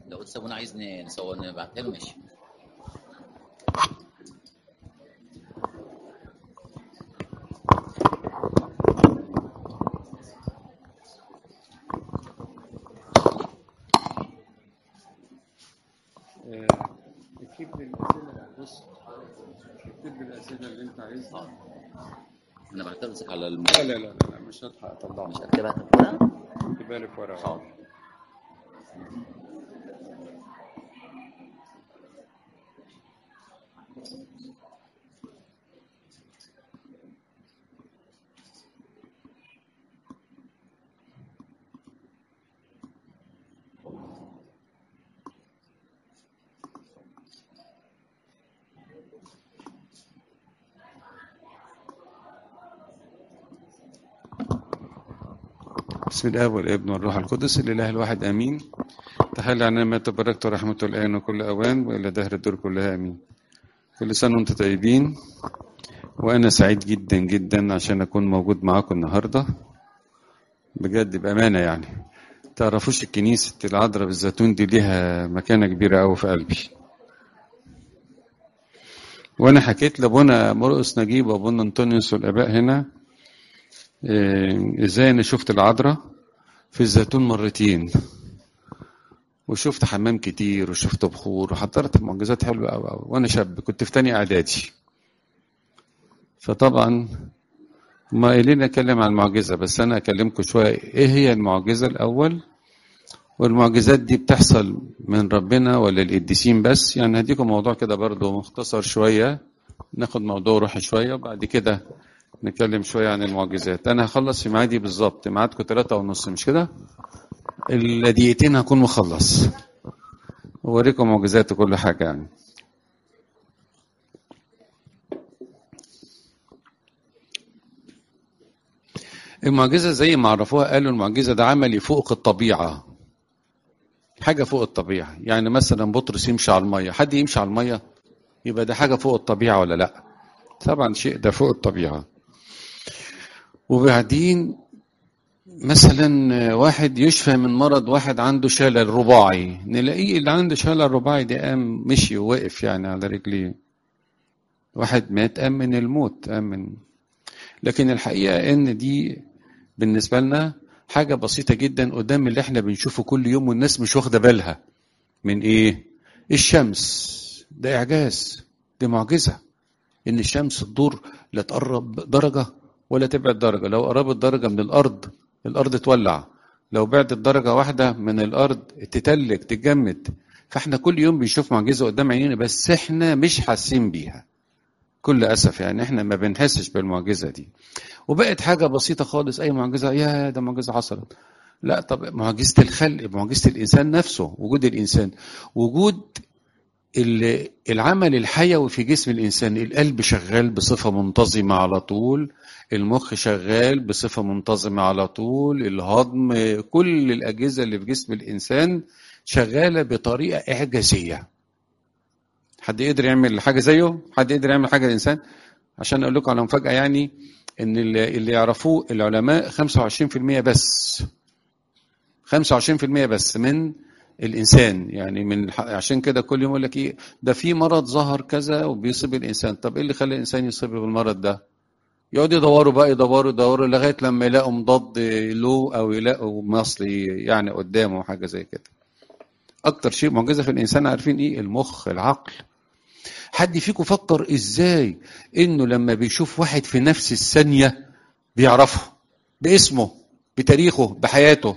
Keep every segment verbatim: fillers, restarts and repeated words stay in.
لو تسابونا عايز نصور نبعتها له ماشي. اكتب لي الاسئله. بص اكتب لي الاسئله اللي انت عايزها. انا بعتها لك على الم... لا لا لا لا مش هلحق اطلعها. مش هكتبها كده. اكتبها لي في ورقه. حاضر. بسم الله والابن والروح القدس الاله الواحد امين. تحل عننا ما تباركت ورحمته الان وكل اوان والى دهر الدور كلها امين. كل سنه وانتم طيبين، وانا سعيد جدا جدا عشان اكون موجود معاكم النهارده بجد بامانه. يعني تعرفوش الكنيسه العذراء بالزيتون دي ليها مكانه كبيره قوي في قلبي. وانا حكيت لابونا مرقس نجيب وابونا انطونيوس والاباء هنا إيه ازاي انا شفت العذراء في الزيتون مرتين، وشفت حمام كتير وشفت بخور وحضرت معجزات حلوه قوي قوي وانا شاب، كنت في تاني اعدادي. فطبعا ما قايلين اتكلم عن المعجزه، بس انا اكلمكم شويه ايه هي المعجزه الاول، والمعجزات دي بتحصل من ربنا ولا القديسين بس. يعني هديكم موضوع كده برضو مختصر شويه، ناخد موضوع روحي شويه وبعد كده نتكلم شويه عن المعجزات. انا هخلص في ميعادي بالظبط، ميعادكم ثلاثة ونص مش كده؟ الدقيقتين هكون مخلص ووريكم معجزات وكل حاجه. يعني المعجزه زي ما عرفوها قالوا المعجزه ده عملي فوق الطبيعه، حاجه فوق الطبيعه. يعني مثلا بطرس يمشي على الميه، حد يمشي على الميه يبقى ده حاجه فوق الطبيعه ولا لا؟ طبعا شيء ده فوق الطبيعه. وبعدين مثلا واحد يشفى من مرض، واحد عنده شلل رباعي، نلاقيه اللي عنده شلل رباعي ده قام مشي ووقف يعني على رجليه. واحد مات قام من الموت قام من. لكن الحقيقه ان دي بالنسبه لنا حاجه بسيطه جدا قدام اللي احنا بنشوفه كل يوم والناس مش واخده بالها من ايه. الشمس ده اعجاز، دي معجزه ان الشمس تدور لا تقرب درجه ولا تبعد درجه. لو قربت درجه من الارض الارض تولع، لو بعدت درجه واحده من الارض تتلج تتجمد. فاحنا كل يوم بنشوف معجزه قدام عينينا بس احنا مش حاسين بيها كل اسف. يعني احنا ما بنحسش بالمعجزه دي وبقت حاجه بسيطه خالص. اي معجزه يا ده معجزه حصلت، لا. طب معجزه الخلق، معجزه الانسان نفسه، وجود الانسان، وجود العمل الحيوي في جسم الإنسان. القلب شغال بصفة منتظمة على طول، المخ شغال بصفة منتظمة على طول، الهضم، كل الأجهزة اللي في جسم الإنسان شغالة بطريقة إعجازية. حد يقدر يعمل حاجة زيه؟ حد يقدر يعمل حاجة الإنسان؟ عشان أقول لكم على مفاجأة، يعني إن اللي يعرفوه العلماء خمسة وعشرين في المية بس، خمسة وعشرين في المية بس من الانسان. يعني من عشان كده كل يوم يقول لك ايه ده في مرض ظهر كذا وبيصيب الانسان. طب ايه اللي خلى الانسان يصيب بالمرض ده؟ يقعدوا يدوروا بقى يدوروا يدوروا لغايه لما يلاقوا مضاد له او يلاقوا مصلي يعني قدامه حاجه زي كده. اكتر شيء معجزه في الانسان عارفين ايه؟ المخ، العقل. حد فيكم فكر ازاي انه لما بيشوف واحد في نفس الثانيه بيعرفه باسمه بتاريخه بحياته؟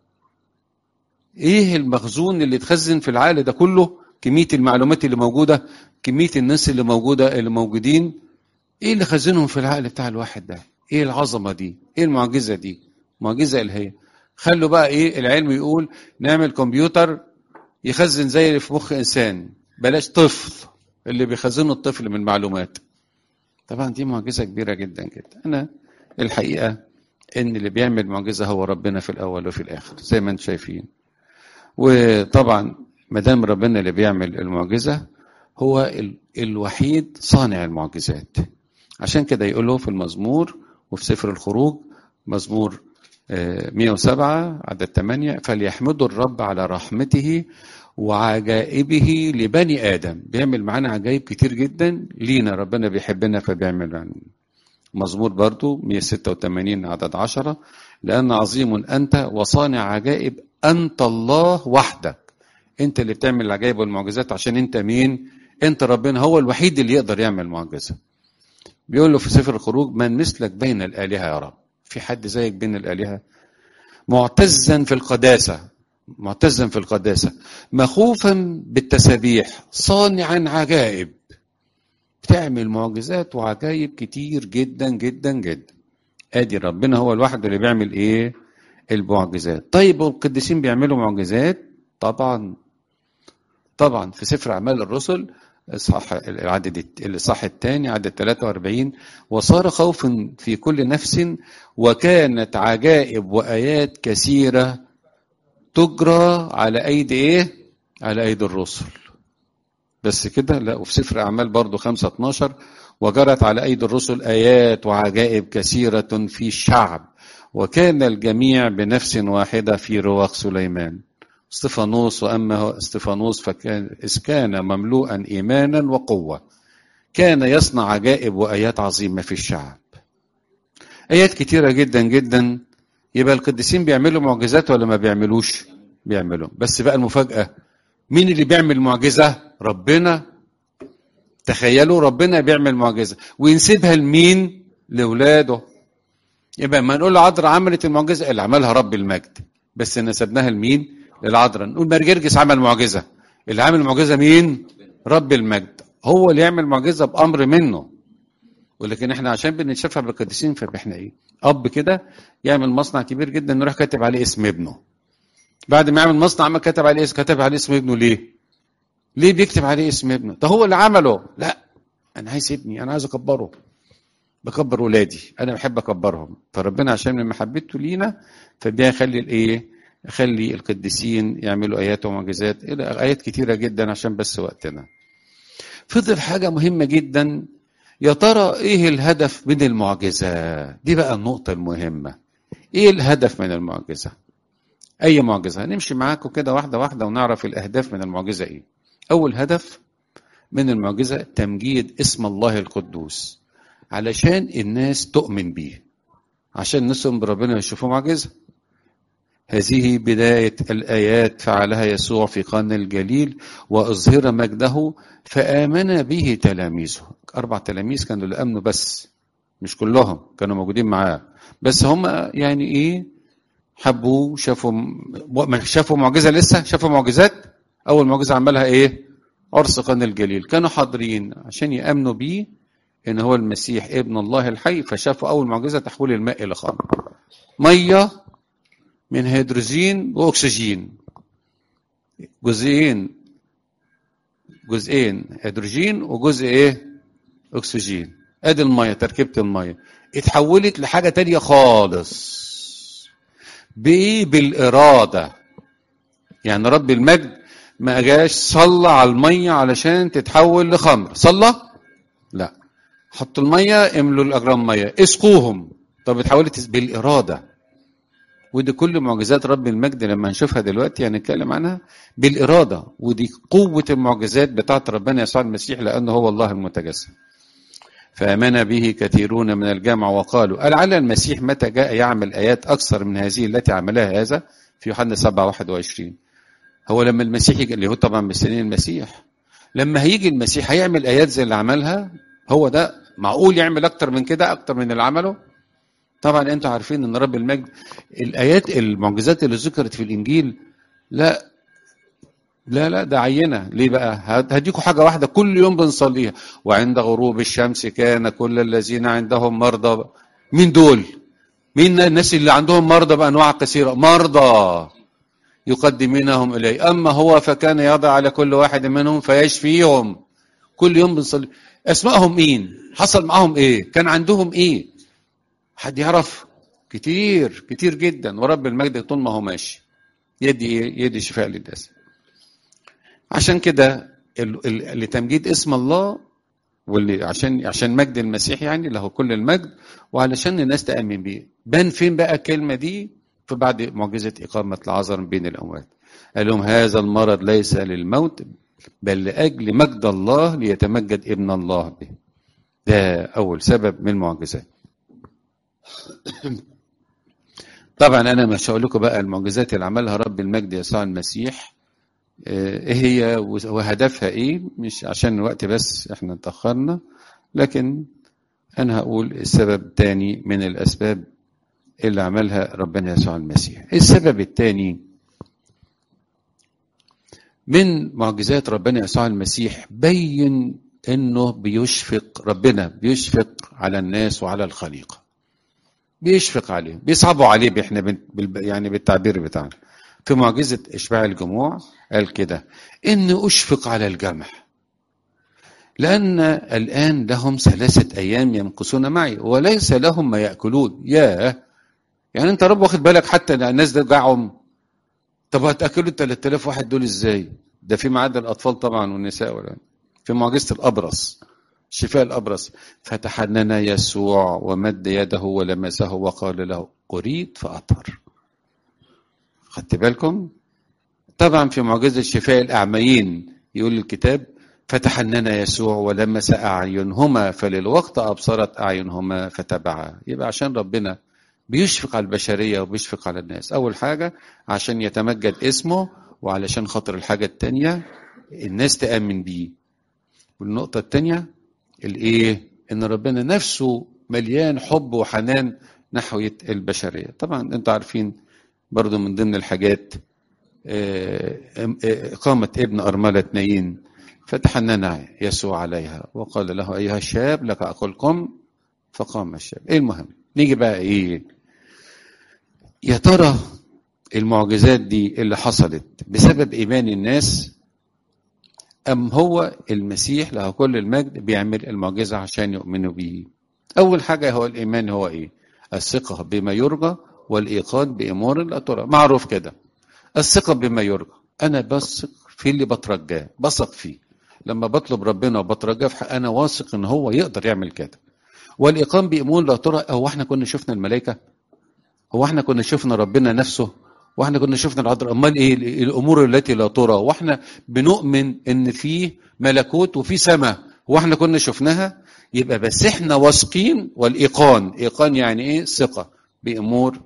ايه المخزون اللي اتخزن في العقل ده كله؟ كمية المعلومات اللي موجودة، كمية الناس اللي موجودة اللي موجودين، ايه اللي خزنهم في العقل بتاع الواحد ده؟ ايه العظمة دي؟ ايه المعجزة دي؟ معجزة الهية. خلوا بقى ايه العلم يقول نعمل كمبيوتر يخزن زي اللي في مخ انسان، بلاش طفل اللي بيخزنه الطفل من معلومات. طبعا دي معجزة كبيرة جدا جدا. انا الحقيقة ان اللي بيعمل معجزة هو ربنا في الاول وفي الاخر زي ما انتم شايفين. وطبعا ما دام ربنا اللي بيعمل المعجزه هو ال... الوحيد صانع المعجزات. عشان كده يقوله في المزمور وفي سفر الخروج، مزمور مئة وسبعة عدد ثمانية، فليحمدوا الرب على رحمته وعجائبه لبني آدم. بيعمل معانا عجائب كتير جدا لينا، ربنا بيحبنا فبيعمل معانا. مزمور برضو مئة وستة وثمانين عدد عشرة، لأن عظيم أنت وصانع عجائب أنت الله وحدك. أنت اللي بتعمل العجائب والمعجزات. عشان أنت مين؟ أنت ربنا، هو الوحيد اللي يقدر يعمل معجزة. بيقول له في سفر الخروج: من مثلك بين الآلهة يا رب؟ في حد زيك بين الآلهة؟ معتزا في القداسة، معتزا في القداسة، مخوفا بالتسابيح، صانعا عجائب. بتعمل معجزات وعجائب كتير جدا جدا جدا. ادي ربنا هو الواحد اللي بيعمل ايه؟ المعجزات. طيب والقديسين بيعملوا معجزات؟ طبعا طبعا. في سفر اعمال الرسل اصحاح العدد الاصحاح الثاني عدد ثلاثة وأربعين: وصار خوف في كل نفس وكانت عجائب وايات كثيره تجرى على ايدي ايه؟ على ايدي الرسل. بس كده؟ لا. وفي سفر اعمال برضو خمسة اتناشر: وجرت على ايدي الرسل ايات وعجائب كثيره في الشعب وكان الجميع بنفس واحده في رواق سليمان. استفانوس، واما استفانوس فكان اذ كان مملوءا ايمانا وقوه كان يصنع عجائب وايات عظيمه في الشعب. ايات كتيره جدا جدا. يبقى القديسين بيعملوا معجزات ولا ما بيعملوش؟ بيعملوا. بس بقى المفاجاه، مين اللي بيعمل معجزه؟ ربنا. تخيلوا، ربنا بيعمل معجزه وينسبها لمين؟ لاولاده. يبقى ما نقول عذراء عملت المعجزه، اللي عملها رب المجد، بس نسبناها لمين؟ للعذراء. نقول مرجرجس عمل معجزه، اللي عمل المعجزه مين؟ رب المجد. هو اللي يعمل معجزه بامر منه. ولكن احنا عشان بنتشفع بالقديسين فاحنا ايه؟ اب كده يعمل مصنع كبير جدا نروح كاتب عليه اسم ابنه. بعد ما يعمل مصنع ما كتب عليه اسم، كتب عليه اسم ابنه ليه؟ ليه بيكتب عليه اسم ابنه؟ ده هو اللي عمله. لا، انا عايز ابني، انا عايز اكبره. بكبر ولادي، انا بحب اكبرهم. فربنا عشان من محبته لينا فبيخلي الايه؟ يخلي القديسين يعملوا ايات ومعجزات، الى ايات كتيره جدا عشان بس وقتنا. فضل حاجه مهمه جدا، يا ترى ايه الهدف من المعجزه؟ دي بقى النقطه المهمه. ايه الهدف من المعجزه؟ اي معجزه هنمشي معاكم كده واحده واحده ونعرف الاهداف من المعجزه ايه. اول هدف من المعجزه تمجيد اسم الله القدوس، علشان الناس تؤمن بيه، عشان الناس بربنا يشوفوا معجزه. هذه بداية الآيات فعلها يسوع في قنا الجليل وأظهر مجده فآمن به تلاميذه. أربع تلاميذ كانوا اللي آمنوا، بس مش كلهم كانوا موجودين معاه، بس هم يعني إيه؟ حبوا، شافوا شافوا معجزة، لسه شافوا معجزات. أول معجزة عملها إيه؟ عرس قنا الجليل. كانوا حاضرين عشان يآمنوا بيه إن هو المسيح ابن الله الحي. فشافوا أول معجزة تحويل الماء إلى خمر، مية من هيدروجين واكسجين، جزئين جزئين هيدروجين وجزء ايه؟ اكسجين. ادي الميه، تركيبه الميه اتحولت لحاجه تانية خالص. بايه؟ بالاراده. يعني رب المجد ما جاش صلى على الميه علشان تتحول لخمر، صلى؟ لا، حطوا الميه، املوا الاجرام ميه، اسقوهم. طب اتحولت بالاراده. ودي كل معجزات رب المجد لما نشوفها دلوقتي هنتكلم عنها بالإرادة. ودي قوة المعجزات بتاعت ربنا يسوع المسيح، لأنه هو الله المتجسد. فآمن به كثيرون من الجمع وقالوا ألعل المسيح متى جاء يعمل آيات أكثر من هذه التي عملها هذا؟ في يوحنا سبعة واحد وعشرين. هو لما المسيح يجي، اللي هو طبعا مستنيين المسيح، لما هيجي المسيح هيعمل آيات زي اللي عملها؟ هو ده معقول يعمل أكتر من كده، أكتر من اللي عمله؟ طبعا انتوا عارفين ان رب المجد الايات المعجزات اللي ذكرت في الانجيل لا لا لا ده عينه. ليه بقى؟ هديكوا حاجه واحده كل يوم بنصليها: وعند غروب الشمس كان كل الذين عندهم مرضى. مين دول؟ مين الناس اللي عندهم مرضى بانواع كثيره؟ مرضى يقدمونهم اليه، اما هو فكان يضع على كل واحد منهم فيشفيهم. كل يوم بنصلي. اسمائهم مين؟ حصل معاهم ايه؟ كان عندهم ايه؟ حد يعرف؟ كتير كتير جدا. ورب المجد طول ما هو ماشي يدي يدي شفاء للناس. عشان كده لتمجيد اسم الله، واللي عشان عشان مجد المسيح، يعني له كل المجد، وعلشان الناس تأمن بيه. بان فين بقى الكلمة دي؟ فبعد معجزة إقامة لعازر بين الأموات قال لهم هذا المرض ليس للموت بل لأجل مجد الله ليتمجد ابن الله به. ده أول سبب من المعجزات. طبعا أنا مش هقول لكم بقى المعجزات اللي عملها رب المجد يسوع المسيح إيه هي وهدفها إيه، مش عشان الوقت بس إحنا اتأخرنا، لكن أنا هقول السبب الثاني من الأسباب اللي عملها ربنا يسوع المسيح. السبب الثاني من معجزات ربنا يسوع المسيح بين انه بيشفق، ربنا بيشفق على الناس وعلى الخليقه، بيشفق عليهم، بيصعبوا عليه احنا بال يعني بالتعبير بتاعنا. في معجزه اشباع الجموع قال كده اني اشفق على الجمع لان الان لهم ثلاثه ايام يمكثون معي وليس لهم ما ياكلون. ياه، يعني انت رب واخد بالك حتى الناس ده جاعهم؟ طب هتاكلوا ال ثلاثة آلاف واحد دول ازاي؟ ده في معاد الاطفال طبعا والنساء. ولا في معجزه الابرص، شفاء الابرص، فتحنن يسوع ومد يده ولمسه وقال له اريد فاطهر. خدت بالكم؟ طبعا في معجزه شفاء الاعميين يقول الكتاب فتحنن يسوع ولمس اعينهما فللوقت ابصرت اعينهما فتبعا. يبقى عشان ربنا بيشفق على البشرية وبيشفق على الناس. أول حاجة عشان يتمجد اسمه، وعلشان خاطر الحاجة التانية الناس تأمن بيه. والنقطة التانية الإيه؟ إن ربنا نفسه مليان حب وحنان نحو البشرية. طبعا أنتوا عارفين برضو من ضمن الحاجات إقامة ابن أرملة نايين، فتحنن يسوع عليها وقال له أيها الشاب لك أقول قم، فقام الشاب. إيه المهم؟ نيجي بقى إيه؟ يا ترى المعجزات دي اللي حصلت بسبب إيمان الناس أم هو المسيح له كل المجد بيعمل المعجزة عشان يؤمنوا به؟ أول حاجة هو الإيمان. هو إيه؟ الثقة بما يرجى والإيقان بأمور لا ترى. معروف كده، الثقة بما يرجى، أنا بثق في اللي بترجاه، بثق فيه. لما بطلب ربنا وبترجاه في حق أنا واثق إن هو يقدر يعمل كده. والإيقان بأمور لا ترى، هو إحنا كنا شفنا الملائكة؟ هو احنا كنا شفنا ربنا نفسه؟ واحنا كنا شفنا العذراء؟ امال ايه الامور التي لا ترى؟ واحنا بنؤمن ان في ملكوت وفي سماء، واحنا كنا شفناها؟ يبقى بس احنا واثقين. والايقان، ايقان يعني ايه؟ ثقه بامور.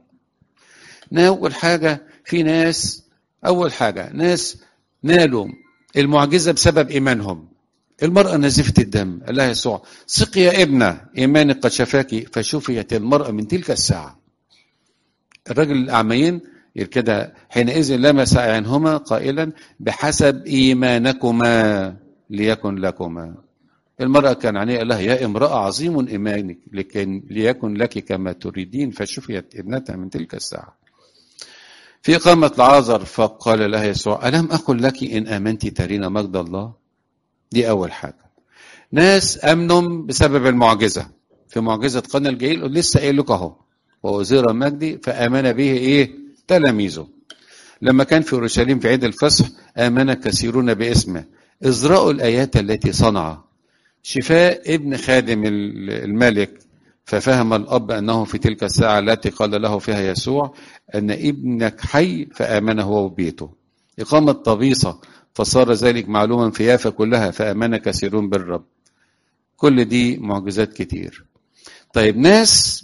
اول حاجه في ناس، اول حاجه ناس نالوا المعجزه بسبب ايمانهم. المرأة نزفت الدم قال لها يسوع ثق يا ابنة ايمانك قد شفاكي، فشفيت المرأة من تلك الساعه. الرجل الأعميين كده حينئذ لمس عينهما قائلا بحسب إيمانكما ليكن لكما. المرأة كان عليها قال لها يا امرأة عظيم إيمانك لكن ليكن لك كما تريدين، فشفيت ابنتها من تلك الساعة. في إقامة لعازر فقال لها يسوع ألم أقل لك إن آمنت ترين مجد الله؟ دي أول حاجة. ناس أمنوا بسبب المعجزة. في معجزة قنا الجليل لسه قايل لك أهو وأزير مجدي فآمن به إيه؟ تلاميذه. لما كان في أورشليم في عيد الفصح آمن كثيرون باسمه، إزراء الآيات التي صنع، شفاء ابن خادم الملك، ففهم الأب أنه في تلك الساعة التي قال له فيها يسوع أن ابنك حي فآمن هو وبيته. إقامة طبيصة فصار ذلك معلوما في يافا كلها فآمن كثيرون بالرب. كل دي معجزات كتير. طيب ناس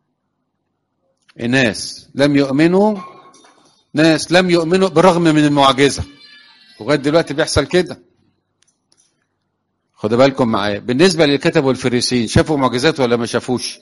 الناس لم يؤمنوا، ناس لم يؤمنوا بالرغم من المعجزة. لغاية دلوقتي بيحصل كده. خدوا بالكم معايا. بالنسبة للكتب والفريسيين شافوا معجزات ولا ما شافوش؟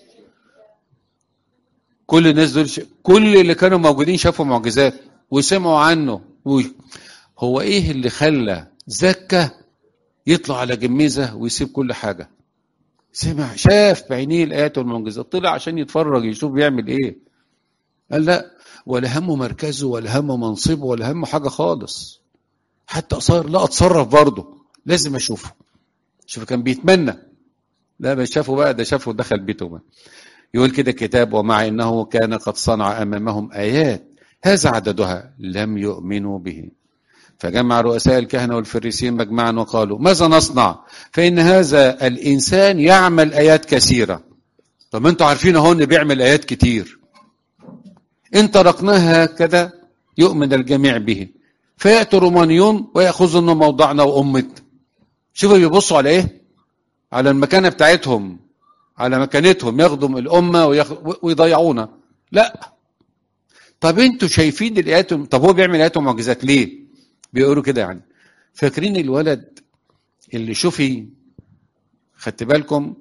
كل الناس دول ش... كل اللي كانوا موجودين شافوا معجزات وسمعوا عنه. و... هو ايه اللي خلى زكا يطلع على جميزة ويسيب كل حاجة؟ سمع، شاف بعينيه الآيات والمعجزات، طلع عشان يتفرج يشوف بيعمل ايه. قال لا، ولا همه مركزه ولا همه منصبه ولا همه حاجة خالص. حتى صار لا اتصرف برضه، لازم اشوفه. شوف كان بيتمنى. لا ما شافه بقى، ده شافه دخل بيته بقى. يقول كده الكتاب ومع انه كان قد صنع امامهم ايات هذا عددها لم يؤمنوا به. فجمع رؤساء الكهنة والفريسيين مجمعا وقالوا ماذا نصنع؟ فإن هذا الإنسان يعمل آيات كثيرة. طب ما انتوا عارفين اهو ان بيعمل آيات كتير. إن تركناها هكذا يؤمن الجميع به، فيأتي رومانيون ويأخذون موضعنا وأمة. شوفوا بيبصوا على إيه؟ على المكانة بتاعتهم، على مكانتهم، ياخدوا الأمة ويضيعونا. لا. طب انتوا شايفين الآيات؟ طب هو بيعمل آيات ومعجزات ليه؟ بيقولوا كده يعني. فاكرين الولد اللي شوفي، خدت بالكم،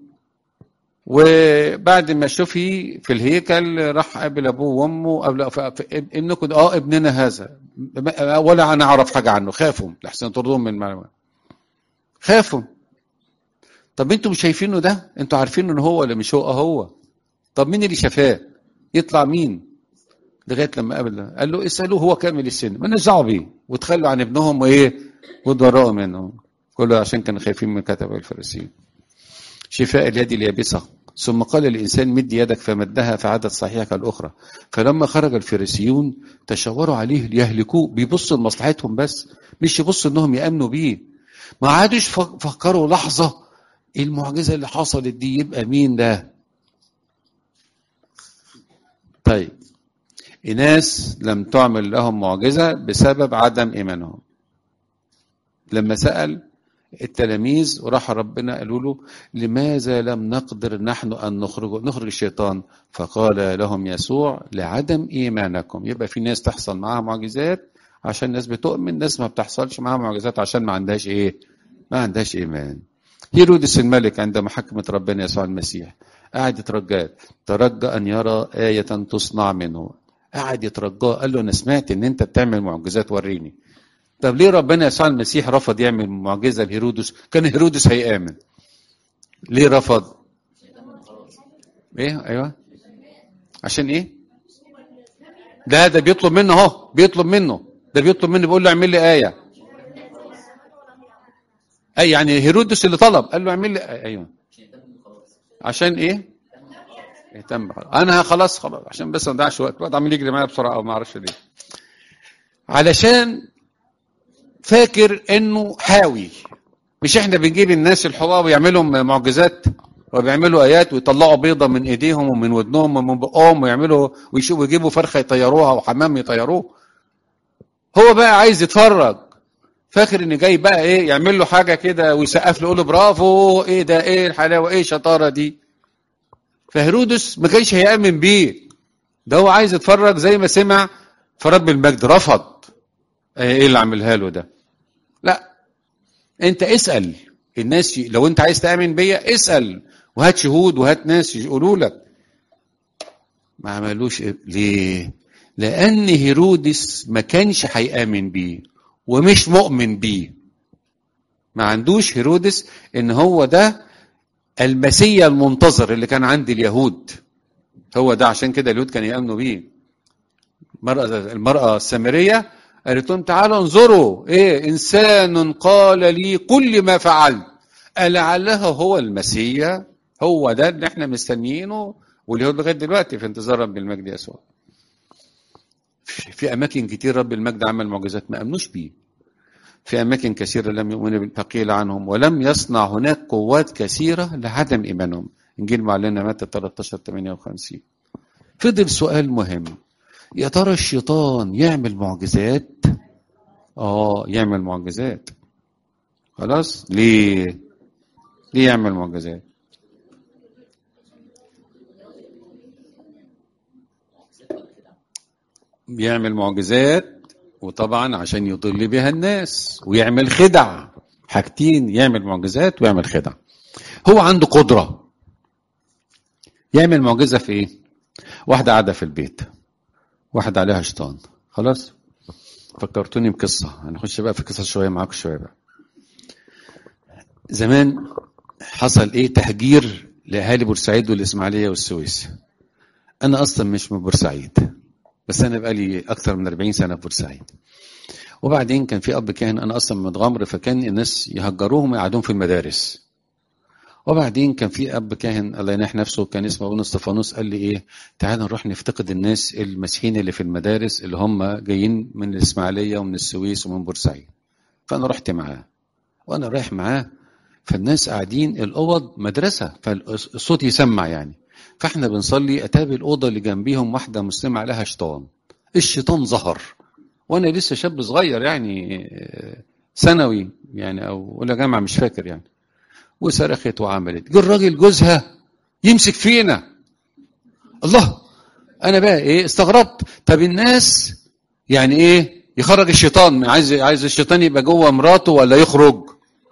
وبعد ما شوفي في الهيكل راح قابل ابوه وامه، قبل ابنكم اه ابننا هذا، ولا انا اعرف حاجه عنه، خافوا لحسن يطردوهم من المعلومات، خافوا. طب انتوا مش شايفينه ده؟ انتوا عارفين ان هو ولا مش هو؟ هو. طب مين اللي شافاه؟ يطلع مين؟ لغايه لما قابل قال له اسالوه هو كامل السن، ما نزعوا بيه وتخلوا عن ابنهم وايه وتبرئوا منه، كله عشان كانوا خايفين من كتب الفريسيين. شفاء اليد اليابسه. ثم قال الانسان مد يدك فمدها فعادت صحيحه كالاخرى. فلما خرج الفريسيون تشاوروا عليه ليهلكوه. بيبصوا لمصلحتهم بس، مش يبصوا انهم يامنوا بيه. ما عادش فكروا لحظه المعجزه اللي حصلت دي يبقى مين ده. طيب ناس لم تعمل لهم معجزة بسبب عدم إيمانهم. لما سأل التلاميذ وراح ربنا قالوا له لماذا لم نقدر نحن أن نخرج نخرج الشيطان؟ فقال لهم يسوع لعدم إيمانكم. يبقى في ناس تحصل معها معجزات عشان الناس بتؤمن، ناس ما بتحصلش معها معجزات عشان ما عندهاش إيه؟ ما عندهاش إيمان. هيرودس الملك عندما حكمت ربنا يسوع المسيح قاعد يترجى ترجى أن يرى آية تصنع منه. قاعد يترجاه، قال له انا سمعت ان انت بتعمل معجزات وريني. طب ليه ربنا يسوع المسيح رفض يعمل معجزه لهيرودس؟ كان هيرودس هيامن. ليه رفض؟ ايه ايوه عشان ايه؟ ده ده بيطلب منه اهو، بيطلب منه، ده بيطلب منه بيقول له اعمل لي ايه. اي يعني هيرودس اللي طلب، قال له اعمل لي آية. ايوه عشان ايه؟ اهتم بحاجة. انا خلاص خلاص عشان بس ما نضيعش وقت، الوقت عمال يجري معايا بسرعه او ما اعرفش ليه. علشان فاكر انه حاوي. مش احنا بنجيب الناس الحواوي يعملوا معجزات وبيعملوا ايات ويطلعوا بيضه من ايديهم ومن ودنهم ومن بقهم ويعملوا ويشوفوا يجيبوا فرخه يطيروها وحمام يطيروه. هو بقى عايز يتفرج، فاكر ان جاي بقى ايه يعمل له حاجه كده ويسقف له يقول له برافو، ايه ده، ايه الحلاوه، ايه الشطاره دي. فهيرودس ما كانش هيامن بيه، ده هو عايز يتفرج زي ما سمع فرب المجد رفض. ايه اللي عملها له ده؟ لا، انت اسال الناس. لو انت عايز تامن بيا اسال وهات شهود وهات ناس يقولوا لك. ما عملوش إيه؟ ليه؟ لان هيرودس ما كانش هيامن بيه ومش مؤمن بيه. ما عندوش هيرودس ان هو ده المسيا المنتظر اللي كان عند اليهود، هو ده. عشان كده اليهود كانوا يامنوا بيه. المراه المراه السامريه قالت لهم تعالوا انظروا، ايه انسان قال لي كل ما فعلت، لعله هو المسيا، هو ده اللي احنا مستنيينه. واليهود لغايه دلوقتي في انتظار رب المجد يسوع. في اماكن كتير رب المجد عمل معجزات ما امنوش بيه، في اماكن كثيره لم يؤمنوا فقيل عنهم، ولم يصنع هناك قوات كثيره لعدم ايمانهم. انجيل معلنا متى ثلاثة عشر ثمانية وخمسين. فضل سؤال مهم، يا ترى الشيطان يعمل معجزات؟ اه يعمل معجزات. خلاص ليه؟ ليه يعمل معجزات؟ بيعمل معجزات وطبعا عشان يضل بها الناس ويعمل خدع. حاجتين، يعمل معجزات ويعمل خدع. هو عنده قدرة يعمل معجزة في ايه؟ واحدة قاعدة في البيت، واحدة عليها شيطان. خلاص فكرتوني بقصة، هنخش بقى في قصة شوية معاكم شوية بقى. زمان حصل ايه؟ تهجير لأهالي بورسعيد والإسماعيلية والسويس. أنا أصلا مش من بورسعيد، بس أنا بقالي أكثر من أربعين سنة في بورسعيد. وبعدين كان في أب كاهن، أنا أصلا من متغمر، فكان الناس يهجروهم ويقعدون في المدارس. وبعدين كان في أب كاهن الله ينح نفسه كان اسمه أبونا استفانوس، قال لي إيه تعال نروح نفتقد الناس المسيحيين اللي في المدارس اللي هم جايين من الإسماعيلية ومن السويس ومن بورسعيد. فأنا رحت معاه، وأنا رايح معاه فالناس قاعدين الأوض مدرسة فالصوت يسمع يعني، فاحنا بنصلي، اتابع الاوضه اللي جنبيهم واحده مسلمه عليها شيطان. الشيطان ظهر وانا لسه شاب صغير يعني ثانوي يعني او اولى جامعه مش فاكر يعني، وصرخت وعملت. جه الراجل جوزها يمسك فينا. الله، انا بقى ايه استغربت. طب الناس يعني ايه يخرج الشيطان؟ عايز عايز الشيطان يبقى جوه مراته ولا يخرج؟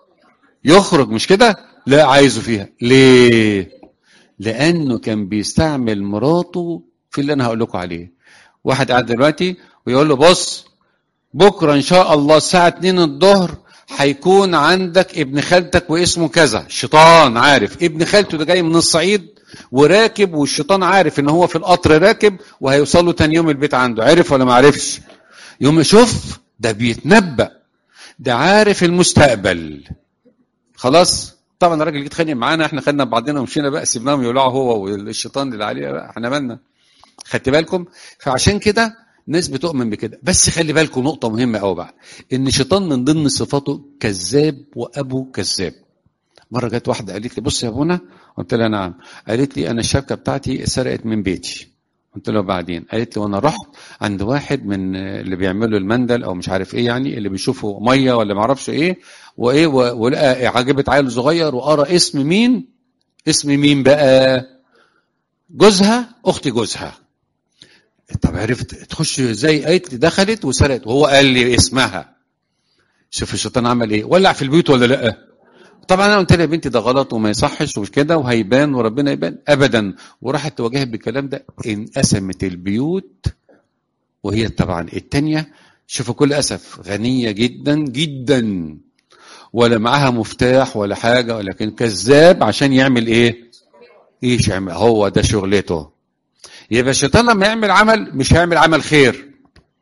يخرج مش كده؟ لا، عايزه فيها. ليه؟ لانه كان بيستعمل مراته في اللي انا هقول لكم عليه. واحد قاعد دلوقتي ويقول له بص، بكره ان شاء الله الساعه اتنين الظهر هيكون عندك ابن خالتك واسمه كذا. الشيطان عارف ابن خالته ده جاي من الصعيد وراكب، والشيطان عارف ان هو في القطر راكب وهيوصل له تاني يوم البيت عنده. عرف ولا ما عرفش؟ يوم يشوف ده بيتنبأ، ده عارف المستقبل. خلاص طبعا الراجل يتخانق معانا، احنا خدنا بعضنا ومشينا بقى، سيبناهم يولعوا هو والشيطان اللي عليه بقى، احنا مالنا. خدت بالكم؟ فعشان كده ناس بتؤمن بكده. بس خلي بالكم نقطه مهمه قوي بقى، ان الشيطان من ضمن صفاته كذاب وابو كذاب. مره جت واحده قالت لي بص يا ابونا، قلت لها نعم. قالت لي انا الشبكه بتاعتي سرقت من بيتي. قلت له بعدين؟ قالت لي وانا رحت عند واحد من اللي بيعملوا المندل او مش عارف ايه، يعني اللي بيشوفوا ميه ولا ما اعرفش ايه وايه، ولقى عجبت عيل صغير وقرا اسم مين، اسم مين بقى؟ جوزها، اخت جوزها. طب عرفت تخش ازاي؟ قالت لي دخلت وسرقت وهو قال لي اسمها. شوف الشيطان عمل ايه، ولع في البيوت ولا لا؟ طبعا انا قلت لها يا بنتي ده غلط وما يصحش ومش كده وهيبان وربنا يبان ابدا، وراحت تواجهها بالكلام ده. انقسمت البيوت، وهي طبعا التانية شوفوا كل اسف غنيه جدا جدا، ولا معاها مفتاح ولا حاجه، ولكن كذاب عشان يعمل ايه؟ ايش يعمل؟ هو ده شغلته. يبقى الشيطان لما يعمل عمل مش هيعمل عمل خير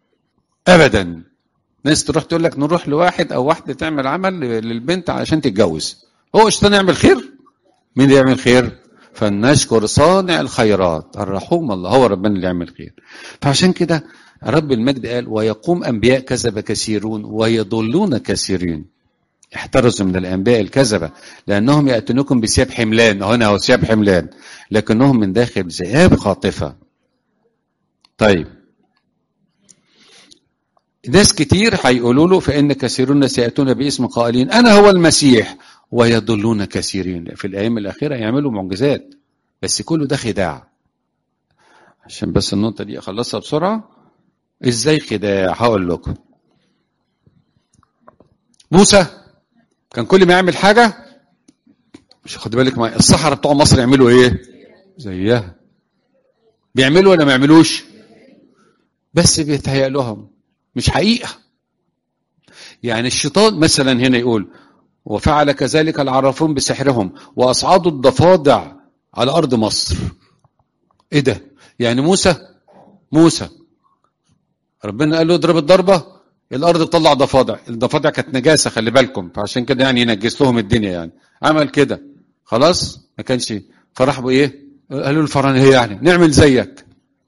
ابدا. ناس تروح تقول لك نروح لواحد او واحده تعمل عمل للبنت علشان تتجوز، هو الشيطان يعمل خير؟ مين اللي يعمل خير؟ فلنشكر صانع الخيرات الرحوم الله، هو ربنا اللي يعمل خير. فعشان كده رب المجد قال ويقوم انبياء كذبه كثيرون ويضلون كثيرين. احترزوا من الانبياء الكذبه لانهم ياتونكم بثياب حملان، هنا هو ثياب حملان، لكنهم من داخل ذئاب خاطفه. طيب ناس كتير هيقولوا له فإن كثيرون سيأتون باسم قائلين أنا هو المسيح ويضلون كثيرين. في الأيام الأخيرة يعملوا معجزات، بس كله ده خداع. عشان بس النقطة دي أخلصها بسرعة. إزاي خداع؟ هقول لكم. موسى كان كل ما يعمل حاجة، مش خد بالك معايا، الصحراء بتوع مصر يعملوا إيه؟ زيها. بيعملوا ولا ما يعملوش؟ بس بيتهيأ لهم، مش حقيقة. يعني الشيطان مثلا هنا يقول وفعل كذلك العرافون بسحرهم وأصعدوا الضفادع على أرض مصر. إيه ده؟ يعني موسى موسى ربنا قال له اضرب الضربة، الأرض تطلع ضفادع. الضفادع كانت نجاسة خلي بالكم، فعشان كده يعني ينجس لهم الدنيا، يعني عمل كده خلاص ما كانش. فرحبوا إيه؟ قالوا الفرعون هي يعني نعمل زيك.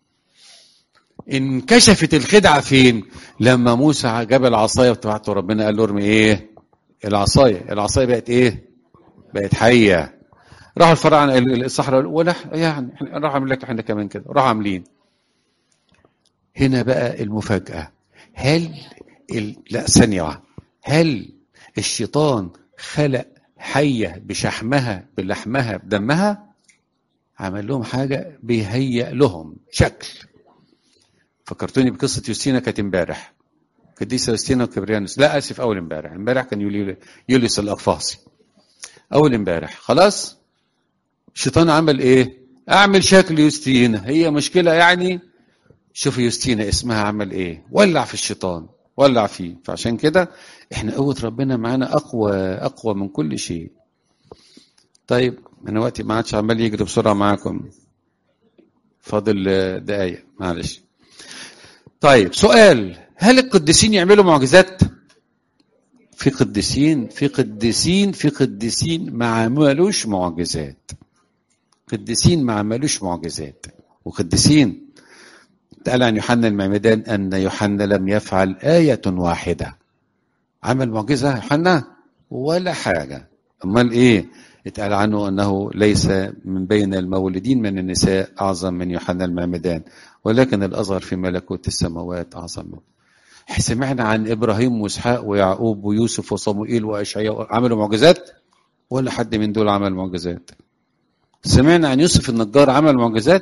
انكشفت الخدعة فين؟ لما موسى جاب العصاية بتاعته، ربنا قال له ارمي ايه؟ العصاية. العصاية بقت ايه؟ بقت حية. راحوا الفراعنة الصحراء ولا يعني راحوا عاملين لك احنا كمان كده، راحوا عاملين. هنا بقى المفاجأة. هل ال... لا ثانية واحدة، هل الشيطان خلق حية بشحمها بلحمها بدمها؟ عمل لهم حاجة بيهيئ لهم شكل. فكرتوني بقصة يوستينا كانت امبارح، قديسة يوستينا وكبريانوس، لا اسف اول امبارح، امبارح كان يولي يوليوس الاقفاصي اول امبارح. خلاص الشيطان عمل ايه؟ اعمل شكل يوستينا، هي مشكلة يعني. شوف يوستينا اسمها عمل ايه؟ ولع في الشيطان، ولع فيه. فعشان كده احنا قوة ربنا معانا اقوى اقوى من كل شيء. طيب انا وقتي ما عادش عمال يجري بسرعة معاكم، فاضل دقايق معلش. طيب سؤال، هل القديسين يعملوا معجزات؟ في قديسين في قديسين في قديسين ما عملوش معجزات. قديسين ما عملوش معجزات. وقديسين قال عن يوحنا المعمدان أن يوحنا لم يفعل آية واحدة. عمل معجزة يوحنا ولا حاجة. امال ايه؟ اتقال عنه انه ليس من بين المولودين من النساء اعظم من يوحنا المعمدان، ولكن الاصغر في ملكوت السماوات اعظم منه. سمعنا عن ابراهيم واسحاق ويعقوب ويوسف وصموئيل واشعياء عملوا معجزات؟ ولا حد من دول عمل معجزات؟ سمعنا عن يوسف النجار عمل معجزات؟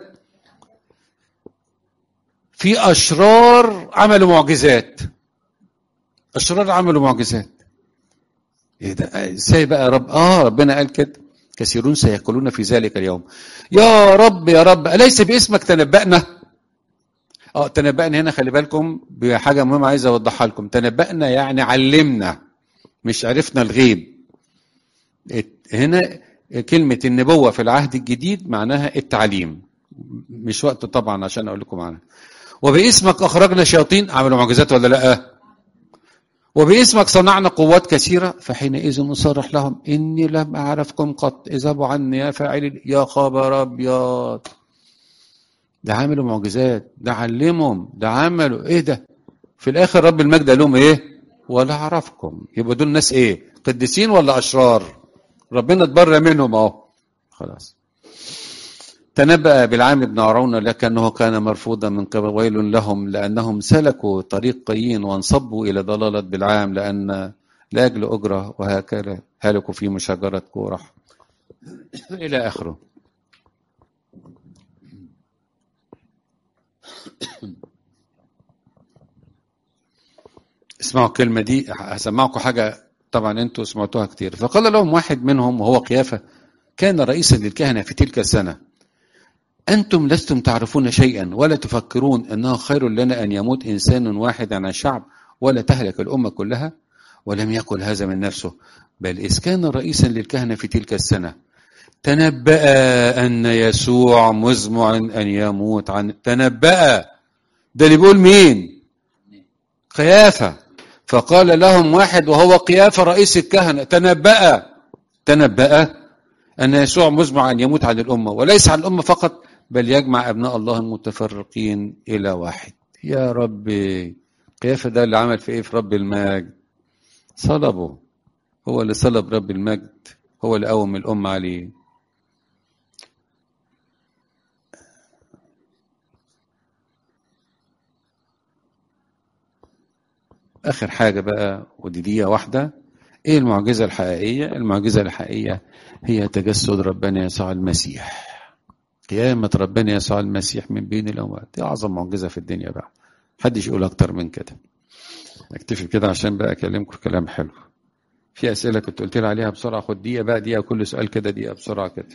في اشرار عملوا معجزات، اشرار عملوا معجزات. ايه ده؟ ازاي بقى يا رب؟ اه ربنا قال كده كثيرون سيقولون في ذلك اليوم يا رب يا رب اليس باسمك تنبأنا؟ اه تنبأنا هنا خلي بالكم بحاجه مهمه عايز اوضحها لكم. تنبأنا يعني علمنا، مش عرفنا الغيب. هنا كلمه النبوه في العهد الجديد معناها التعليم، مش وقت طبعا عشان اقول لكم عنها. وباسمك اخرجنا شياطين، عملوا معجزات ولا لا؟ وباسمك صنعنا قوات كثيرة، فحينئذ نصرح لهم إني لم أعرفكم قط اذهبوا عني يا فاعلي. يا خبر أبيض، ده عملوا معجزات، ده علمهم، ده عملوا إيه ده؟ في الآخر رب المجد قال لهم إيه؟ ولا أعرفكم. يبقى دول ناس إيه؟ قديسين ولا أشرار؟ ربنا اتبرى منهم أهو خلاص. تنبأ بالعام بن عرون لكنه كان مرفوضا من قبل، ويل لهم لأنهم سلكوا طريق قايين وانصبوا إلى ضلالة بالعام لأن لأجل أجرة، وهكذا هلكوا في مشاجرة كورح إلى آخره. اسمعوا الكلمة دي، هسمعكم حاجة طبعا أنتوا سمعتوها كتير. فقال لهم واحد منهم وهو قيافة كان رئيسا للكهنة في تلك السنة: أنتم لستم تعرفون شيئا ولا تفكرون أنه خير لنا أن يموت إنسان واحد عن الشعب ولا تهلك الأمة كلها؟ ولم يقل هذا من نفسه، بل إذ كان رئيسا للكهنة في تلك السنة تنبأ أن يسوع مزمع أن يموت عن. تنبأ، ده اللي بيقول مين؟ قيافة. فقال لهم واحد وهو قيافة رئيس الكهنة: تنبأ تنبأ أن يسوع مزمع أن يموت عن الأمة، وليس عن الأمة فقط بل يجمع أبناء الله المتفرقين إلى واحد. يا ربي، قيافة ده اللي عمل في إيه في رب المجد؟ صلبه، هو اللي صلب رب المجد، هو اللي قوم الأمة عليه. آخر حاجة بقى، ودي دقيقة واحدة، إيه المعجزة الحقيقية؟ المعجزة الحقيقية هي تجسد ربنا يسوع المسيح، قيامة ربنا يسوع المسيح من بين الأموات. دي أعظم معجزة في الدنيا بقى، محدش يقول أكتر من كده. اكتفي كده عشان بقى أكلمكم في كلام حلو. في أسئلة كنت قلت لي عليها بسرعة، خد دقيقة بقى، دقيقة كل سؤال كده، دقيقة بسرعة كده.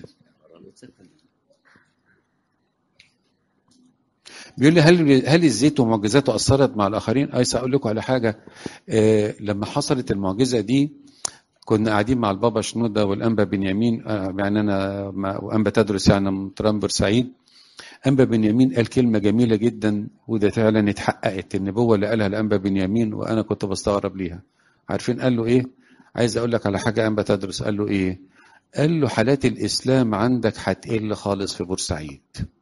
بيقول لي هل هل الزيت ومعجزاته أثرت مع الآخرين؟ عايز أقول لكم على حاجة. آه لما حصلت المعجزة دي كنا قاعدين مع البابا شنودة والأنبا بنيامين، آه يعني أنا وأنبا تدرس يعني من بورسعيد. أنبا بنيامين قال كلمة جميلة جدا، وده فعلا اتحققت النبوة اللي قالها الأنبا بنيامين، وأنا كنت بستغرب ليها. عارفين قال له إيه؟ عايز أقول لك على حاجة. أنبا تدرس قال له إيه؟ قال له حالات الإسلام عندك هتقل خالص في بورسعيد.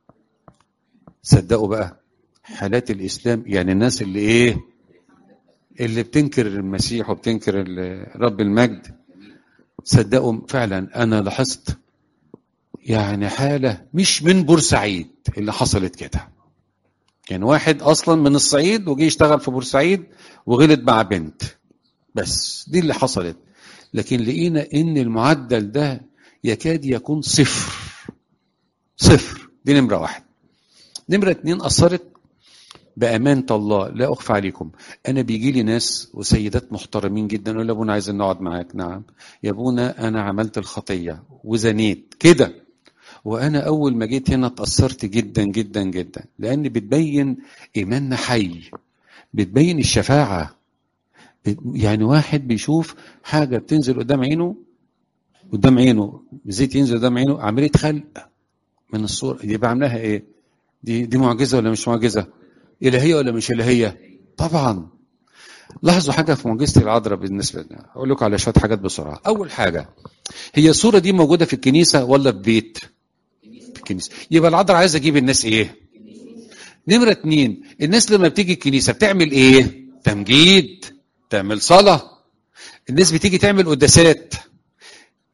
صدقوا بقى، حالات الإسلام يعني الناس اللي إيه؟ اللي بتنكر المسيح وبتنكر رب المجد، صدقوا فعلا أنا لاحظت يعني حالة مش من بورسعيد اللي حصلت كده. يعني واحد أصلا من الصعيد وجي يشتغل في بورسعيد وغلط مع بنت، بس دي اللي حصلت. لكن لقينا إن المعدل ده يكاد يكون صفر صفر. دي نمرة واحد. نمرة اتنين، أثرت بأمانة الله لا أخفى عليكم. أنا بيجي لي ناس وسيدات محترمين جدا يقول لي: أبونا عايزين نقعد معاك. نعم يا أبونا، أنا عملت الخطية وزنيت كده. وأنا أول ما جيت هنا اتأثرت جدا جدا جدا، لأن بتبين إيماننا حي، بتبين الشفاعة. يعني واحد بيشوف حاجة بتنزل قدام عينه، قدام عينه زيت ينزل قدام عينه، عملية خلق من الصورة دي بعملها إيه؟ دي دي معجزة ولا مش معجزة؟ إلهية ولا مش إلهية؟ طبعا. لاحظوا حاجة في معجزة العذراء بالنسبة لنا، أقول لكم على شوية حاجات بسرعة. أول حاجة، هي الصورة دي موجودة في الكنيسة ولا في بيت؟ في الكنيسة. يبقى العذراء عايزة أجيب الناس إيه؟ نمرة اتنين، الناس لما بتيجي الكنيسة بتعمل إيه؟ تمجيد، تعمل صلاة. الناس بتيجي تعمل قداسات.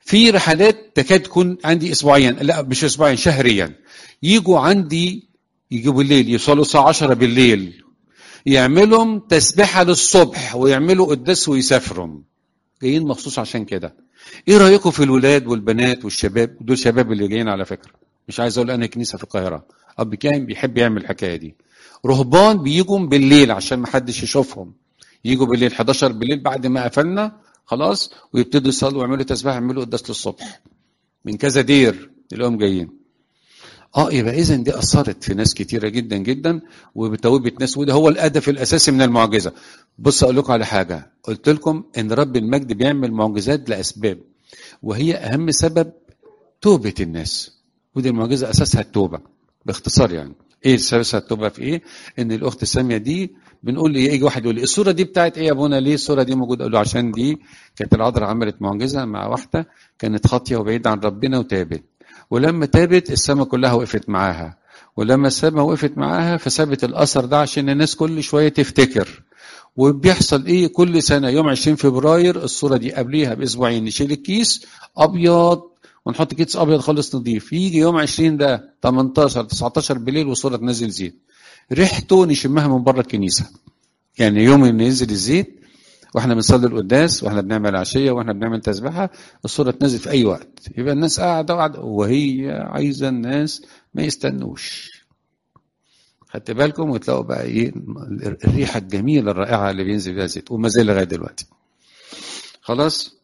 في رحلات تكاد تكون عندي اسبوعيا، لا مش اسبوعيا، شهريا. يجوا عندي يجوا بالليل، يوصلوا الساعه عشرة بالليل، يعملوا تسبيحه للصبح ويعملوا قداس ويسافروا، جايين مخصوص عشان كده. ايه رايكم في الولاد والبنات والشباب دول؟ شباب اللي جايين على فكره، مش عايز اقول انا كنيسه في القاهره، اب كان بيحب يعمل الحكايه دي. رهبان بيجوا بالليل عشان ما حدش يشوفهم، يجوا بالليل حداشر بالليل بعد ما قفلنا خلاص، ويبتدوا يصلوا ويعملوا تسبيح ويعملوا قداس للصبح من كذا دير تلاقيهم جايين. اه يبقى اذا دي اثرت في ناس كتيره جدا جدا وبتوبه ناس، وده هو الهدف الاساسي من المعجزه. بص اقول لكم على حاجه، قلت لكم ان رب المجد بيعمل معجزات لاسباب، وهي اهم سبب توبه الناس، ودي المعجزه اساسها التوبه باختصار. يعني ايه اساسها التوبه في ايه؟ ان الاخت ساميه دي بنقول لي يجي واحد يقول لي الصوره دي بتاعت ايه يا ابونا؟ ليه الصوره دي موجوده؟ اقول له عشان دي كانت العذراء عملت معجزه مع واحده كانت خاطيه وبعيده عن ربنا وتابت، ولما تابت السماء كلها وقفت معاها، ولما السماء وقفت معاها فسابت الاثر ده عشان الناس كل شويه تفتكر. وبيحصل ايه كل سنه يوم عشرين فبراير الصوره دي قبليها باسبوعين نشيل الكيس ابيض ونحط كيس ابيض خالص نضيف، يجي يوم عشرين ده تمنتاشر تسعتاشر بالليل والصوره تنزل زيت، ريحته نشمها من بره الكنيسه. يعني يوم اللي ينزل الزيت واحنا بنصلي القداس واحنا بنعمل عشيه واحنا بنعمل تسبيحه الصوره تنزل في اي وقت، يبقى الناس قاعده وقاعده وهي عايزه الناس ما يستنوش. خدت بالكم؟ وتلاقوا بقى ايه الريحه الجميله الرائعه اللي بينزل بيها زيت، وما زال لغايه دلوقتي. خلاص.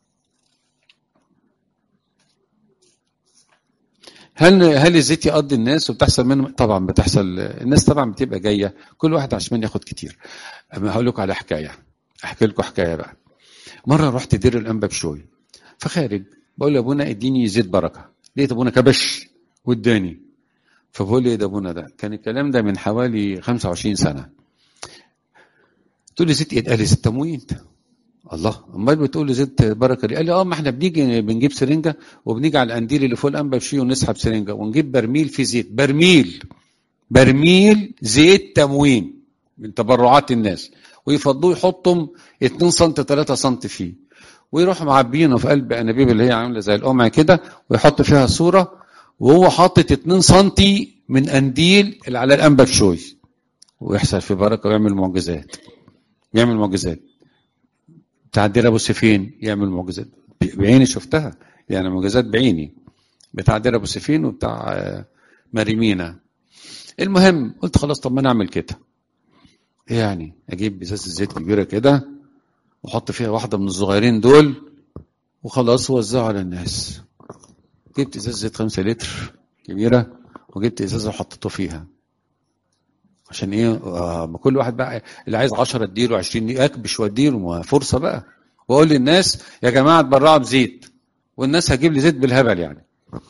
هل هل الزيت يقضي الناس وبتحصل منهم؟ طبعا بتحصل. الناس طبعا بتبقى جايه كل واحد عشان ياخد كتير. اما هقول لكم على حكايه، احكي لكم حكايه بقى. مره رحت دير الانبا بشوي، فخارج بقول له ابونا اديني زيت بركه، لقيت ابونا كبش واداني. فبقول لي ايه ده ابونا؟ ده كان الكلام ده من حوالي خمسة وعشرين سنه. تقول لي زيت ايه؟ قال لي زيت تموين. الله، امال بتقول لي زيت بركه ليه؟ قال لي اه ما احنا بنيجي بنجيب سرنجه وبنيجي على القنديل اللي فوق الانبا بشوي ونسحب سرنجه ونجيب برميل فيه زيت، برميل برميل زيت تموين من تبرعات الناس، ويفضوه يحطهم اتنين سم تلاتة سم فيه، ويروحوا معبينه في قلب انابيب اللي هي عامله زي القمع كده، ويحط فيها صوره وهو حاطط اتنين سم من قنديل اللي على الانبا بشوي، ويحصل في بركه ويعمل معجزات. يعمل معجزات. بتاع دير ابو سيفين يعمل معجزات بعيني شفتها، يعني معجزات بعيني بتاع دير ابو سيفين وبتاع مريمينا. المهم قلت خلاص طب ما نعمل كده، يعني اجيب ازازه زيت كبيره كده واحط فيها واحده من الصغيرين دول وخلاص ووزعها على الناس. جبت ازازه زيت خمسة لتر كبيره وجبت ازازه وحطيته فيها عشان ايه؟ آه كل واحد بقى اللي عايز عشرة اديله، عشرين اكبش واديله، فرصه بقى. واقول للناس يا جماعه اتبرعوا بزيت، والناس هتجيب لي زيت بالهبل يعني.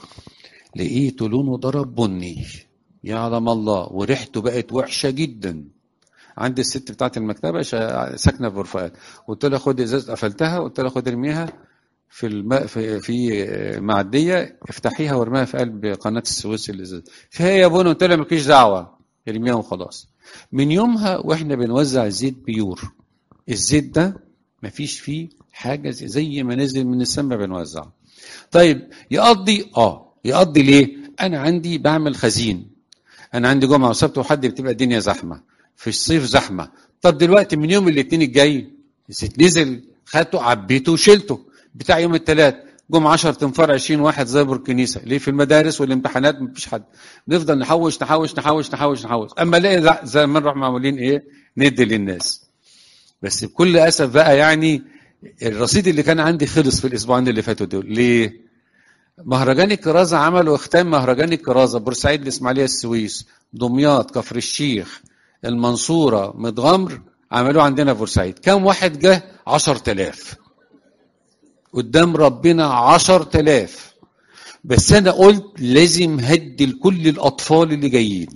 لقيته لونه ضرب بني يعلم الله، وريحته بقت وحشه جدا. عندي الست بتاعت المكتبه ساكنه في برفقات، قلت لها خد ازازه، قفلتها قلت لها خد ارميها في الماء في في معديه، افتحيها وارميها في قلب قناه السويس الازازه فيها يا ابونا. قلت لها مالكيش دعوه، ارميها وخلاص. من يومها واحنا بنوزع الزيت بيور. الزيت ده مفيش فيه حاجه زي ما نزل من السماء بنوزع. طيب يقضي؟ اه يقضي. ليه؟ انا عندي بعمل خزين، انا عندي جمعه وسبت وحد بتبقى الدنيا زحمه، في الصيف زحمه. طب دلوقتي من يوم الاثنين الجاي الزيت نزل، خدته عبيته وشلته. بتاع يوم الثلاث جم عشرة تنفار عشرين واحد زابر الكنيسه. ليه؟ في المدارس والامتحانات مفيش حد، نفضل نحوش نحوش نحوش نحوش نحوش، اما لا زي ما نروح معمولين ايه؟ ندي للناس. بس بكل اسف بقى يعني الرصيد اللي كان عندي خلص في الاسبوعين اللي فاتوا دول. ليه؟ مهرجان الكرازه عملوا اختام مهرجان الكرازه بورسعيد، الاسماعيليه، السويس، دمياط، كفر الشيخ، المنصوره، متغمر، عملوه عندنا في بورسعيد. كم واحد جه؟ عشرة آلاف قدام ربنا، عشرة آلاف. بس انا قلت لازم هدي لكل الاطفال اللي جايين،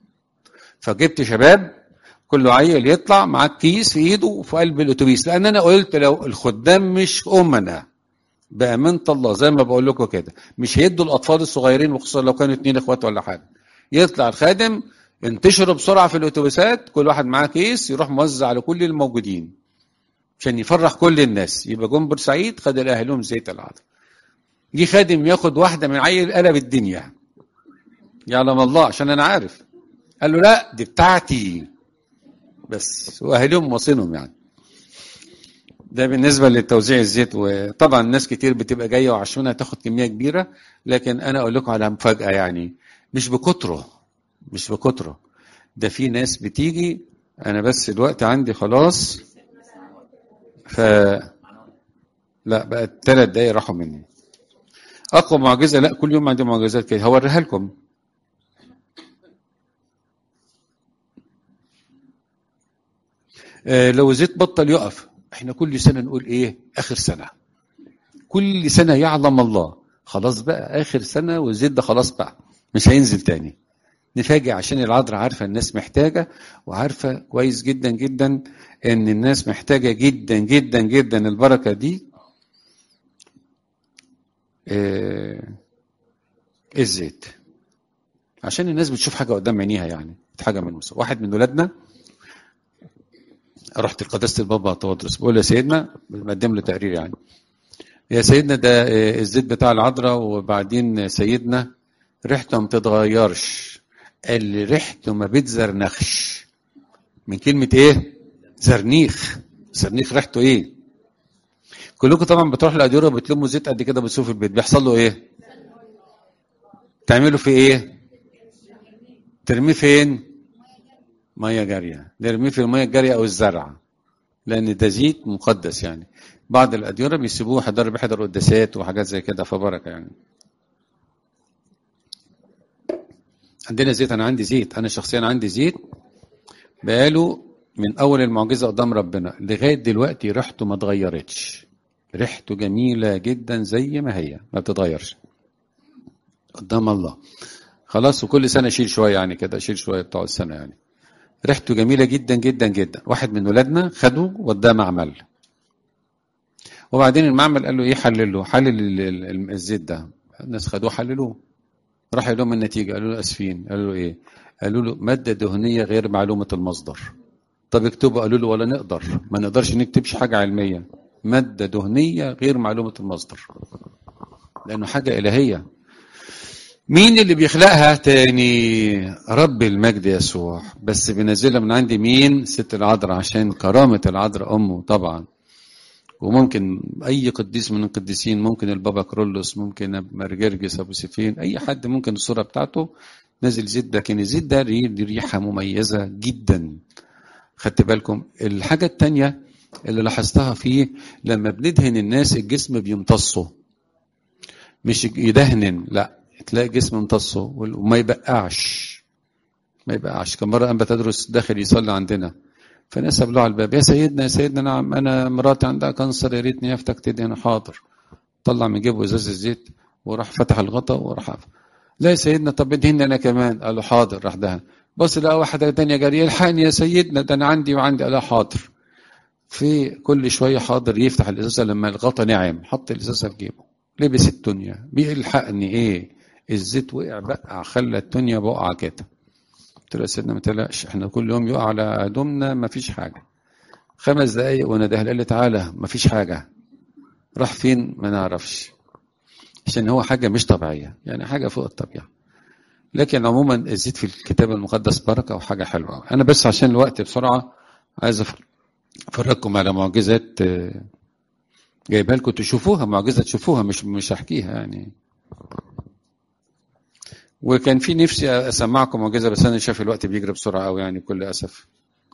فجبت شباب كل عيل يطلع معاه كيس في ايده وفي قلب الاتوبيس، لان انا قلت لو الخدام مش امنا بامانه الله زي ما بقول لكم كده مش هيدوا الاطفال الصغيرين، وخصوصا لو كانوا اتنين اخوات ولا حاجه. يطلع الخادم ينتشروا بسرعه في الاتوبيسات، كل واحد معاه كيس يروح موزع على كل الموجودين عشان يفرح كل الناس. يبقى جم بورسعيد خد لاهلهم زيت العذراء. جه خادم ياخد واحده من عيل قلب الدنيا، يعلم الله عشان انا عارف. قال له لا دي بتاعتي بس، واهلهم واصينهم يعني. ده بالنسبه لتوزيع الزيت. وطبعا ناس كتير بتبقى جايه وعشانها تاخد كميه كبيره، لكن انا اقول لكم على مفاجاه يعني، مش بكتره مش بكتره ده في ناس بتيجي. انا بس الوقت عندي خلاص، ف لا بقى ثلاث دقايق راحوا مني. اقوى معجزه، لا كل يوم عندي معجزات كده هوريها لكم. آه لو زيت بطل يقف، احنا كل سنه نقول ايه اخر سنه، كل سنه يعلم الله خلاص بقى اخر سنه والزيت ده خلاص بقى مش هينزل تاني. نفاجئ عشان العذراء عارفه الناس محتاجه، وعارفه كويس جدا جدا ان الناس محتاجه جدا جدا جدا البركه دي. آه الزيت عشان الناس بتشوف حاجه قدام عينيها، يعني حاجه من موسى. واحد من ولادنا رحت لقداسه البابا تودرس، بقول يا سيدنا، بقدم له تقرير يعني، يا سيدنا ده الزيت بتاع العذراء، وبعدين سيدنا ريحته ما بتتغيرش. قال لي ريحته ما بتزرنخش. من كلمه ايه؟ زرنيخ. زرنيخ ريحته ايه؟ كلكم طبعا بتروح الاديره بتلموا زيت قد كده بتسووا في البيت، بيحصل له ايه؟ تعملوا في ايه؟ ترميه فين؟ ميه جاريه. نرميه في الميه الجاريه او الزرع، لان ده زيت مقدس يعني. بعض الاديره بيسيبوه حضر بيحضر قداسات وحاجات زي كده فبركه يعني. عندنا زيت، انا عندي زيت، انا شخصيا عندي زيت بقاله من اول المعجزه قدام ربنا لغايه دلوقتي ريحته ما اتغيرتش. ريحته جميله جدا زي ما هي، ما بتتغيرش قدام الله. خلاص، وكل سنه اشيل شويه يعني كده، اشيل شويه بتوع السنه يعني. ريحته جميله جدا جدا جدا. واحد من ولادنا خده وداه معمل، وبعدين المعمل قال له ايه؟ حلله، حلل الزيت ده. الناس خدوه حللوه، راح يقول لهم النتيجه، قالوا له اسفين. قالوا له ايه؟ قالوا له ماده دهنيه غير معلومه المصدر. طب اكتبوا. قالوا له ولا نقدر، ما نقدرش نكتبش حاجه علميه، ماده دهنيه غير معلومه المصدر، لانه حاجه الهيه. مين اللي بيخلقها تاني؟ رب المجد يسوع، بس بينزلها من عند مين؟ ست العذراء، عشان كرامه العذراء امه طبعا. وممكن اي قديس من القديسين، ممكن البابا كرولوس، ممكن مرجرجس ابو سيفين، اي حد ممكن الصوره بتاعته نازل زيت. لكن الزيت ده دي ريحه مميزه جدا. خدت بالكم؟ الحاجه الثانيه اللي لاحظتها فيه، لما بندهن الناس الجسم بيمتصه، مش يدهن، لا تلاقي جسم امتصه وما يبقعش. ما يبقعش. كم مره انا بتدرس داخل يصلي عندنا، فناس قابلوه على الباب، يا سيدنا يا سيدنا نعم انا مراتي عندها كانسر، يا ريتني يفتك تدهن. حاضر. طلع من جيبه ازاز الزيت وراح فتح الغطا وراح عف. لا يا سيدنا طب ادهني انا كمان. قال له حاضر. راح دهن. بص لقى واحده ثانيه جاريه، الحقني يا سيدنا ده انا عندي وعندي. قال له حاضر. في كل شويه حاضر يفتح الازازه. لما الغطا نعم حط الازازه في جيبه، لبس التونيا. بيلحقني ايه؟ الزيت وقع بقع، خلى التونيا بقعه كده. قلت له يا سيدنا ما تقلقش، احنا كل يوم يقع على هدومنا ما فيش حاجه. خمس دقايق وانا داخل قال لي تعالى ما فيش حاجه. راح فين ما نعرفش، عشان هو حاجه مش طبيعيه يعني، حاجه فوق الطبيعه. لكن عموما الزيت في الكتاب المقدس بركه وحاجه حلوه. انا بس عشان الوقت بسرعه عايز افرجكم على معجزات جايبها لكم تشوفوها، معجزه تشوفوها، مش مش هحكيها يعني. وكان في نفسي اسمعكم معجزه بس انا شايف الوقت بيجري بسرعه قوي يعني، بكل اسف.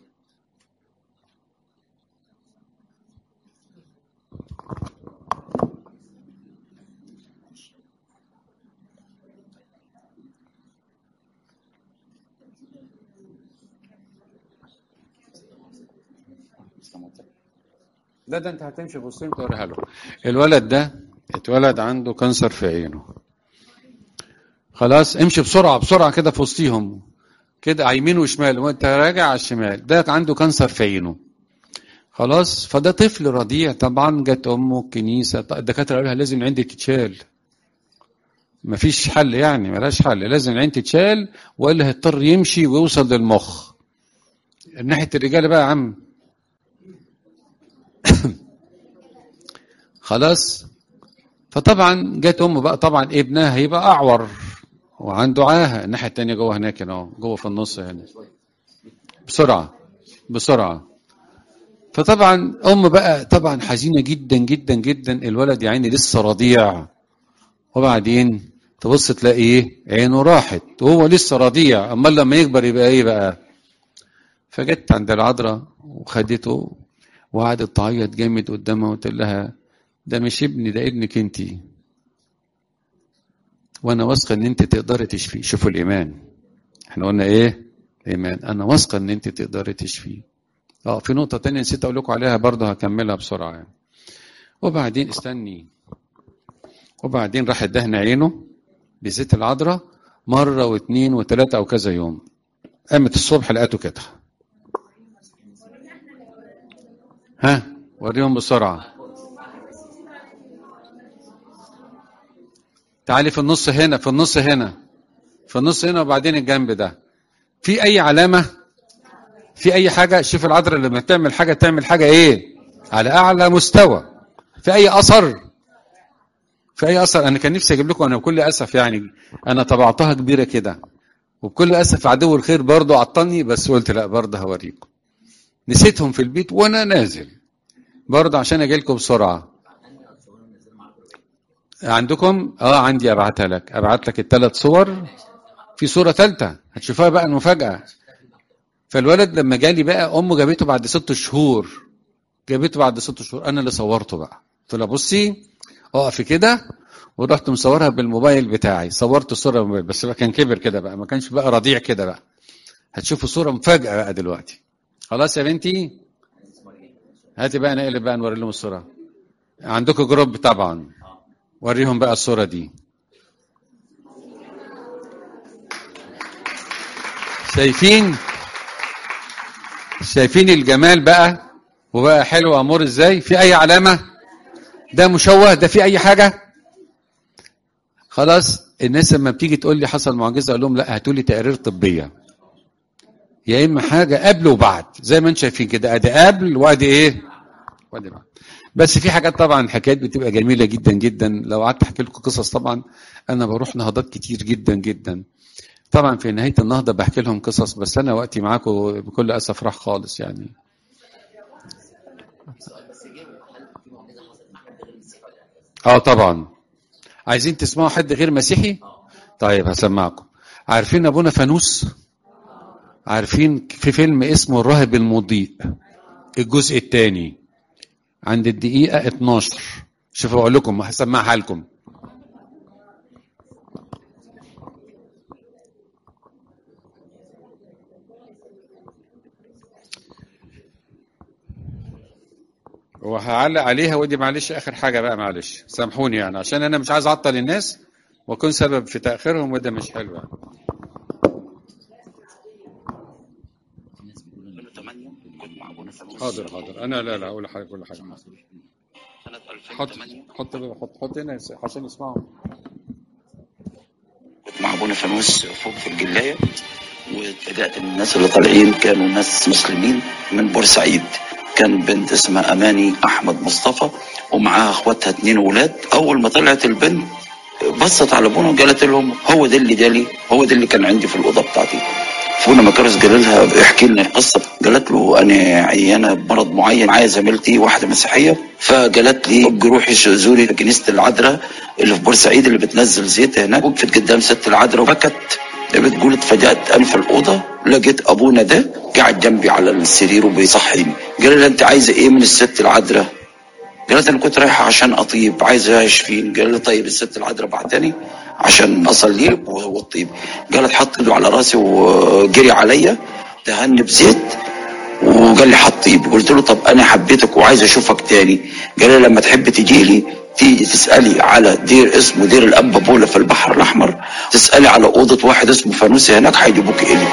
لا ده انت هتمشي بصين توريها له. الولد ده اتولد عنده كانسر في عينه. خلاص امشي بسرعه بسرعه كده في وسطيهم كده، على يمين وشمال وانت راجع على الشمال. ده عنده كانسر في عينه. خلاص، فده طفل رضيع. طبعا جت امه الكنيسه، الدكاتره قالوا لها لازم العين دي تتشال، مفيش حل يعني، ملاش حل، لازم العين تتشال والا هيضطر يمشي ويوصل للمخ. ناحيه الرجاله بقى يا عم. خلاص فطبعا جت امه بقى، طبعا ابنها هيبقى اعور وعنده عاهه الناحيه الثانيه جوه هناك هنا اهو، جوه في النص هنا. بسرعه بسرعه. فطبعا ام بقى طبعا حزينه جدا جدا جدا، الولد يا عيني لسه رضيع، وبعدين تبص تلاقي ايه، عينه راحت وهو لسه رضيع، امال لما يكبر يبقى ايه بقى. فجت عند العذراء وخدته وقعدت تعيط جامد قدامها وتقول لها ده مش ابني، ده ابنك انتي، وانا واثقه ان انت تقدري تشفيه. شوفوا الايمان، احنا قلنا ايه؟ ايمان. انا واثقه ان انت تقدري تشفيه. اه في نقطه تانية نسيت اقول لكم عليها برضه، هكملها بسرعه يعني. وبعدين استني، وبعدين راح دهن عينه بزيت العذراء مره واثنين وثلاثه او كذا يوم. قامت الصبح لقيته كده. ها وريهم بسرعه. تعالي في النص هنا، في النص هنا، في النص هنا، وبعدين الجنب ده في اي علامه، في اي حاجه. شوف العذراء لما تعمل حاجه تعمل حاجه ايه، على اعلى مستوى. في اي اثر، في اي اثر. انا كان نفسي اجيب لكم، انا بكل اسف يعني انا طبعتها كبيره كده، وبكل اسف عدو الخير برضه عطلني، بس قلت لا برضه هوريكم. نسيتهم في البيت وانا نازل برضه عشان اجي لكم بسرعه. عندكم؟ اه عندي، ابعتها لك، ابعت لك الثلاث صور. في صوره ثالثه هتشوفها بقى المفاجاه. فالولد لما جالي بقى امه جابته بعد ست شهور، جابته بعد ست شهور، انا اللي صورته بقى. قلت لها بصي اقفي كده، ورحت مصورها بالموبايل بتاعي، صورت الصوره بالموبايل، بس بقى كان كبر كده بقى، ما كانش بقى رضيع كده بقى. هتشوفوا صوره مفاجاه بقى دلوقتي. خلاص يا بنتي هاتي بقى نقلب بقى نوري لهم الصوره. عندكم جروب طبعا، وريهم بقى الصوره دي. شايفين؟ شايفين الجمال بقى، وبقى حلو امور ازاي؟ في اي علامه؟ ده مشوه؟ ده في اي حاجه؟ خلاص. الناس لما بتيجي تقول لي حصل معجزه اقول لهم لا، هاتوا لي تقارير طبيه، يا اما حاجه قبل وبعد زي ما انتم شايفين كده، ادي قبل وادي ايه، وادي بعد. بس في حاجات طبعا حكايات بتبقى جميله جدا جدا، لو قعدت احكي لكم قصص طبعا انا بروح نهضات كتير جدا جدا. طبعا في نهايه النهضه بحكي لهم قصص، بس انا وقتي معاكم بكل اسف راح خالص يعني. اه طبعا. عايزين تسمعوا حد غير مسيحي؟ طيب هسمعكم. عارفين ابونا فانوس؟ عارفين في فيلم اسمه الراهب المضيء الجزء الثاني عند الدقيقه اتناشر؟ شوفوا اقول لكم، هسمعها لكم. وهعلق عليها، ودي معلش اخر حاجه بقى، معلش سامحوني يعني، عشان انا مش عايز اعطل الناس واكون سبب في تاخيرهم، وده مش حلو يعني. حاضر حاضر، انا لا لا اقول حاجه كل حاجه. حط حط حط حط هنا عشان يسمعوا. كنت مع ابونا فانوس فوق في الجلايه، واتفاجأت ان الناس اللي طالعين كانوا ناس مسلمين من بورسعيد. كان بنت اسمها اماني احمد مصطفى ومعاها اخواتها اتنين ولاد. اول ما طلعت البنت بصت على ابونا وقالت لهم هو ده اللي جالي، هو ده اللي كان عندي في الاوضه بتاعتي. فونا مكارس قال لها احكي لنا القصه. قالت له انا عيانه بمرض معين، معايا زميلتي واحده مسيحيه، فقالت لي روحي زوري كنيسه العذراء اللي في بورسعيد اللي بتنزل زيت هناك. وقفت قدام ست العذراء وبكت. بتقول اتفاجأت انا في الاوضه لقيت ابونا ده قاعد جنبي على السرير وبيصحيني. قال لها انت عايزه ايه من الست العذراء؟ قالت انا كنت رايحه عشان اطيب، عايزه اشفين. قال لها طيب الست العذراء بعتني عشان اصلي لك والطيب. قالت حط ايده على راسي وجري عليا دهني بزيت وقال لي حط طيب. قلت له طب انا حبيتك وعايز اشوفك تاني. قال لي لما تحب تجي لي تيجي تسالي على دير اسمه دير الانبا بولا في البحر الاحمر، تسالي على اوضه واحد اسمه فانوسي هناك هيجيبوك الي.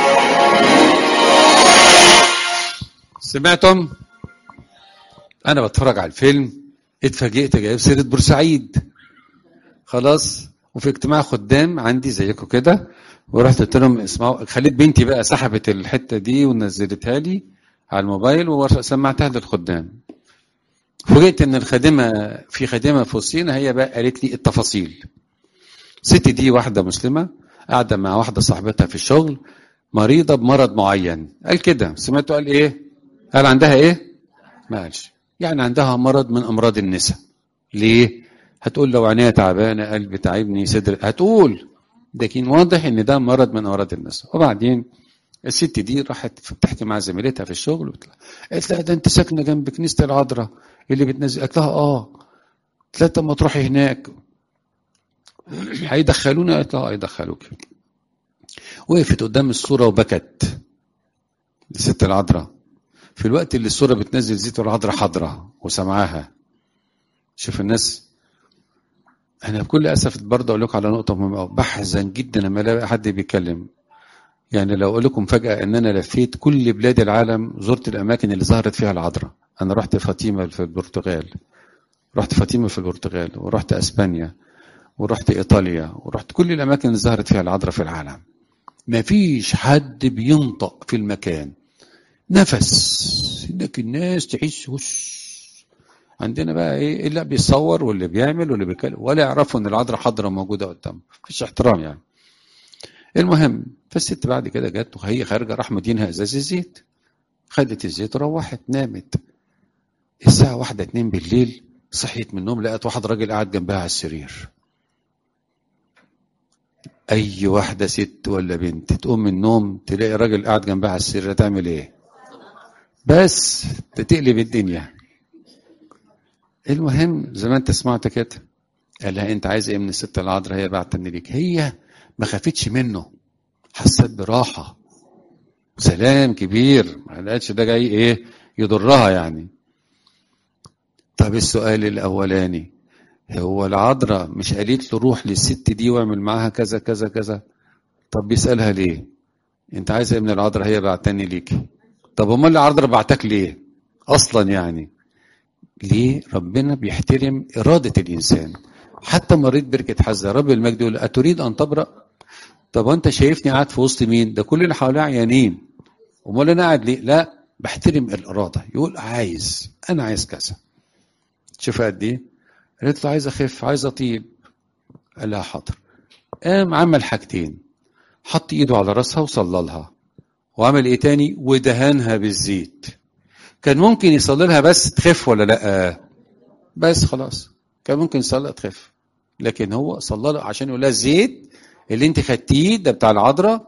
سمعتم؟ انا بتفرج على الفيلم اتفاجئت جايب سيره بورسعيد. خلاص. وفي اجتماع خدام عندي زيكم كده، ورحت قلت لهم اسمعوا، خليت بنتي بقى سحبت الحته دي ونزلتها لي على الموبايل وسمعتها للخدام. فوجئت ان الخادمه في خادمه في وسطينا هي بقى قالت لي التفاصيل. الست دي واحده مسلمه قاعده مع واحده صاحبتها في الشغل مريضه بمرض معين. قال كده، سمعته قال ايه؟ قال عندها ايه؟ ما قالش. يعني عندها مرض من امراض النساء. ليه؟ هتقول لو عينيها تعبانه، قلبي تعبني، صدر، هتقول، لكن واضح ان ده مرض من امراض النساء. وبعدين الست دي راحت بتحكي مع زميلتها في الشغل، قالت لها ده انت ساكنه جنب كنيسه العذراء اللي بتنزل. قالت لها اه. قالت لها طب ما تروحي هناك هيدخلونا. قالت لها هيدخلوك. وقفت قدام الصوره وبكت الست العذراء في الوقت اللي الصوره بتنزل زيت العذراء حاضره وسمعاها. شوف الناس. انا بكل اسف برضه اقول لكم على نقطه مهمه، بحزن جدا لما الاقي حد بيتكلم. يعني لو اقول لكم فجاه ان انا لفيت كل بلاد العالم، زرت الاماكن اللي ظهرت فيها العذراء. انا رحت فاطمه في البرتغال، رحت فاطمه في البرتغال، ورحت اسبانيا، ورحت ايطاليا، ورحت كل الاماكن اللي ظهرت فيها العذراء في العالم. ما فيش حد بينطق في المكان نفس انك الناس تعيش وش. عندنا بقى ايه اللي بيصور واللي بيعمل واللي بيتكلم، ولا يعرفوا ان العذراء حاضره موجوده قدامهم. مفيش احترام يعني. المهم فالست بعد كده جت وهي خارجه راح مدينها ازاز الزيت، خدت الزيت وروحت نامت. الساعه واحدة اتنين بالليل صحيت من النوم لقت واحد راجل قاعد جنبها على السرير. اي واحده ست ولا بنت تقوم من النوم تلاقي راجل قاعد جنبها على السرير تعمل ايه؟ بس تقلب الدنيا. المهم زي ما انت سمعت كده، قال لها انت عايزه ايه من الست العذراء؟ هي بعتني ليك. هي ما خافتش منه، حست براحه سلام كبير، ما لقتش ده جاي ايه يضرها يعني. طب السؤال الاولاني، هو العذراء مش قالت له روح للست دي واعمل معاها كذا كذا كذا؟ طب بيسالها ليه؟ انت عايزه ايه من العذراء؟ هي بعتني ليك. طب امال العذراء بعتك ليه اصلا يعني؟ ليه؟ ربنا بيحترم اراده الانسان. حتى مريض بركه حزه رب المجد يقول اتريد ان تبرأ؟ طب وانت شايفني قاعد في وسط مين؟ ده كل اللي حواليه عيانين. امال انا قاعد ليه؟ لا، بحترم الاراده. يقول عايز، انا عايز كذا. شوف قد ايه. قالت له عايز اخف، عايز اطيب. قال لها حاضر. قام عمل حاجتين، حط ايده على راسها وصلى لها، وعمل ايه تاني؟ ودهنها بالزيت. كان ممكن يصلي لها بس تخف ولا لا؟ بس خلاص كان ممكن يصلي تخف، لكن هو صلى لها عشان يقول لها الزيت اللي انت خدتيه ده بتاع العذراء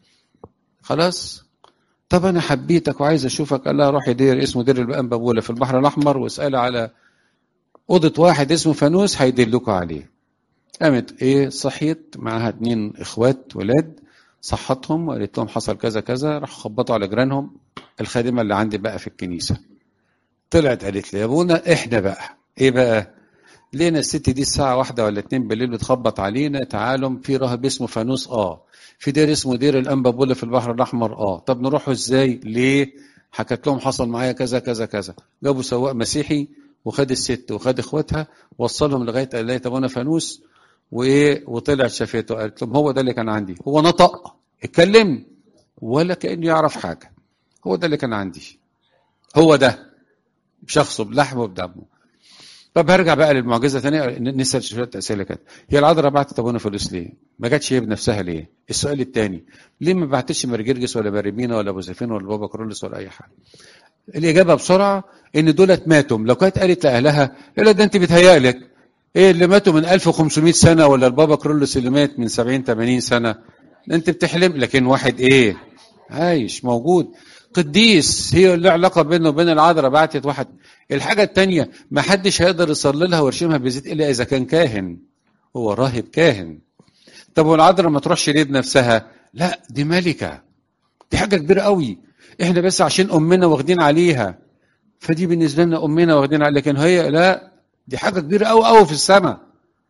خلاص. طب انا حبيتك وعايز اشوفك. قال لها روحي دير اسمه دير الانبابوله في البحر الاحمر، واسالي على اوضه واحد اسمه فانوس هيدلكوا عليه. قامت ايه صحيت معاها اتنين اخوات ولاد، صحتهم وقالت لهم حصل كذا كذا. راح خبطوا على جيرانهم. الخادمه اللي عندي بقى في الكنيسه طلعت قالت لي يا ابونا احنا بقى ايه بقى؟ لقينا الست دي الساعه واحدة ولا اتنين بالليل بتخبط علينا، تعالوا في راهب اسمه فانوس، اه في دير اسمه دير الانبابوله في البحر الاحمر، اه طب نروحوا ازاي؟ ليه؟ حكت لهم حصل معايا كذا كذا كذا. جابوا سواق مسيحي وخد الست وخد اخواتها وصلهم لغايه لقيت ابونا فانوس وايه، وطلع شافته. قالت لهم هو ده اللي كان عندي. هو نطق اتكلم ولا كانه يعرف حاجه. هو ده اللي كان عندي، هو ده بشخصه بلحمه وبدمه. طب هرجع بقى للمعجزه ثانيه، نسال شويه اسئله كده. هي العذراء بعتت ابونا فانوس ليه؟ ما جاتش هي بنفسها ليه؟ السؤال الثاني، ليه ما بعتتش مرجرجس ولا باريمينا ولا ابو زيفين ولا بابا كرولس ولا اي حاجه؟ الاجابه بسرعه ان دولت ماتوا. لو كانت قالت لاهلها لا ده انت بتهيألك ايه اللي ماتوا من ألف وخمسمائة سنه ولا البابا كرولس اللي مات من سبعين ثمانين سنه، انت بتحلم. لكن واحد ايه عايش موجود قديس، هي اللي علاقه بينه وبين العذراء بعتت واحد. الحاجه الثانيه، ما حدش هيقدر يصلي لها ويرشمها بزيت الا اذا كان كاهن، هو راهب كاهن. طب والعذراء ما تروحش ليه بنفسها؟ لا دي ملكه، دي حاجه كبيره قوي. احنا بس عشان امنا واخدين عليها، فدي بالنسبه لنا امنا واخدين عليها، لكن هي لا، دي حاجه كبيره قوي قوي في السماء.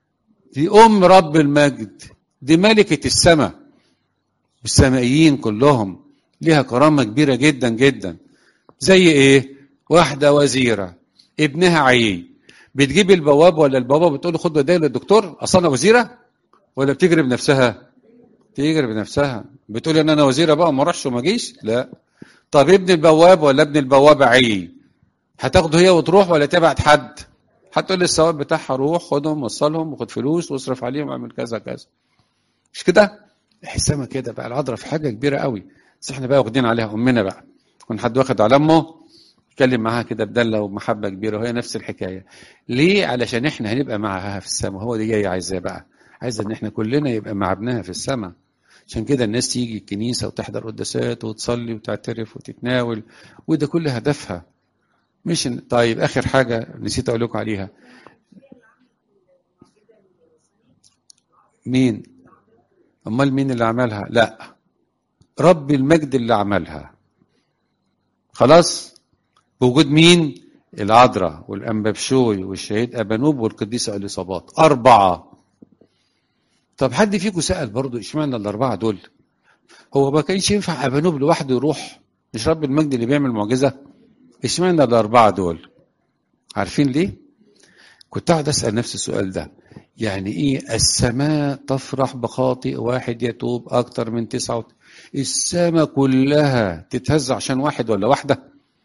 دي ام رب المجد، دي ملكه السماء. السمائيين كلهم ليها كرامه كبيره جدا جدا. زي ايه؟ واحده وزيره ابنها عيي، بتجيب البواب ولا البابا بتقول له خد وديه للدكتور اصل انا وزيره، ولا بتجري بنفسها؟ تجري بنفسها، بتقول ان انا وزيره بقى ما اروحش وما اجيش؟ لا. طب ابن البواب ولا ابن البوابه عيي، هتاخده هي وتروح ولا تبعت حد؟ هتقول لي الثواب بتاعها روح خدهم وصلهم وخد فلوس واصرف عليهم واعمل كذا كذا. مش كده؟ السما كده بقى. العذراء في حاجه كبيره قوي، بس احنا بقى واخدين عليها امنا بقى. كون حد واخد على امه يتكلم معاها كده بدله ومحبه كبيره، وهي نفس الحكايه. ليه؟ علشان احنا هنبقى معاها في السما. هو دي جاي عايزاه بقى، عايزه ان احنا كلنا يبقى مع ابنها في السما. عشان كده الناس تيجي الكنيسه وتحضر قداسات وتصلي وتعترف وتتناول، وده كل هدفها. مش طيب اخر حاجه نسيت اقول لكم عليها. مين؟ امال مين اللي عملها؟ لا، رب المجد اللي عملها. خلاص، بوجود مين؟ العذراء والانبا بشوي والشهيد ابانوب والقديسه اليصابات، اربعه. طب حد فيكم سال برضه اشمعنى الاربعه دول؟ هو ما كانش ينفع ابانوب لوحده يروح؟ مش رب المجد اللي بيعمل معجزه؟ اشمعنى الاربعه دول؟ عارفين ليه؟ كنت قاعد اسال نفسي السؤال ده. يعني ايه السماء تفرح بخاطئ واحد يتوب اكتر من تسعه؟ السماء كلها تتهز عشان واحد ولا واحده؟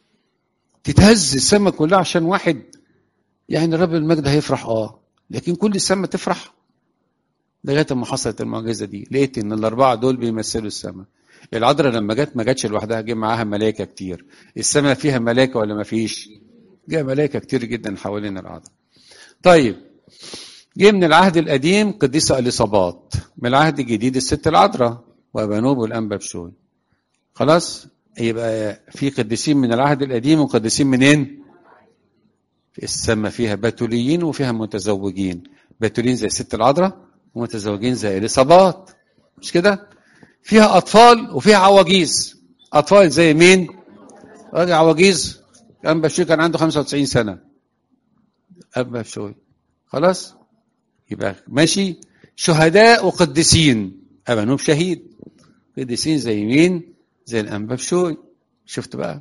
تتهز السماء كلها عشان واحد؟ يعني رب المجد هيفرح اه، لكن كل السماء تفرح؟ لغايه ما حصلت المعجزه دي لقيت ان الاربعه دول بيمثلوا السماء. العذراء لما جت ما جاتش لوحدها، جه معاها ملائكه كتير. السماء فيها ملائكه ولا ما فيش؟ جاء ملائكه كتير جدا حوالين العذراء. طيب، جه من العهد القديم قديسه اليصابات، من العهد الجديد الست العذراء وابانوب والانبا بشوي. خلاص، يبقى في قديسين من العهد القديم وقديسين منين؟ في السماء فيها بتوليين وفيها متزوجين. بتوليين زي الست العذراء ومتزوجين زي اليصابات. مش كده؟ فيها اطفال وفيها عواجيز. اطفال زي مين؟ راجل عواجيز انبا بشوي كان عنده خمسة وتسعين سنه. انبا بشوي خلاص، يبقى ماشي. شهداء وقديسين، ابانوب شهيد. قديسين زي مين؟ زي الانبا بشوي. شفت بقى؟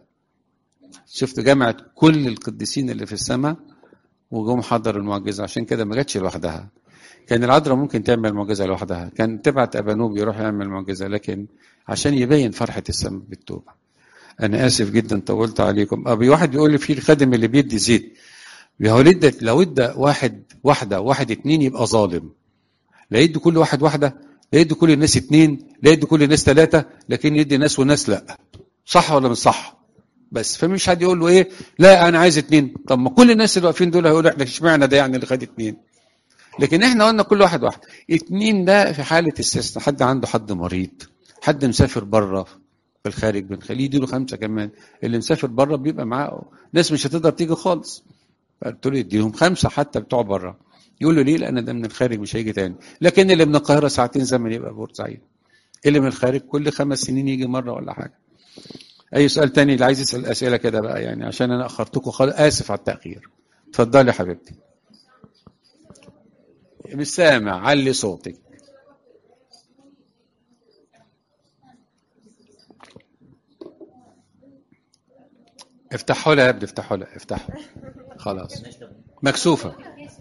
شفت جمعت كل القديسين اللي في السماء وجم حضروا المعجزه. عشان كده ما جاتش لوحدها. كان العذراء ممكن تعمل معجزه لوحدها، كان تبعت ابانوب يروح يعمل معجزه، لكن عشان يبين فرحه السماء بالتوبه. انا اسف جدا طولت عليكم. ابي واحد يقول لي في الخادم اللي بيدي زيت، لو ادى لو ادى واحد واحده واحد اتنين يبقى ظالم. لا يدي كل واحد واحده، لا يدي كل الناس اتنين، لا يدي كل الناس ثلاثه، لكن يدي ناس وناس لا. صح ولا مش صح؟ بس فمش حد يقول له ايه لا انا عايز اتنين. طب ما كل الناس اللي واقفين دول هيقولوا احنا اشمعنى ده يعني اللي خد اتنين؟ لكن احنا قلنا كل واحد واحد. اتنين ده في حاله استثناء، حد عنده حد مريض، حد مسافر بره في الخارج بنخليه يديله خمسه كمان. اللي مسافر بره بيبقى معاه ناس مش هتقدر تيجي خالص، فقلت له يديهم خمسه حتى بتوع بره. يقول له ليه؟ لان ده من الخارج مش هيجي تاني. لكن اللي من القاهره ساعتين زمن يبقى بورسعيد. اللي من الخارج كل خمس سنين يجي مره ولا حاجه. اي سؤال تاني؟ اللي عايز يسال اسئله كده بقى يعني، عشان انا اخرتكم خالص، اسف على التاخير. اتفضلي يا حبيبتي. مش سامع، علي صوتك. افتحوا لها يا ابني، افتحوا لها، افتحوا. خلاص مكسوفه.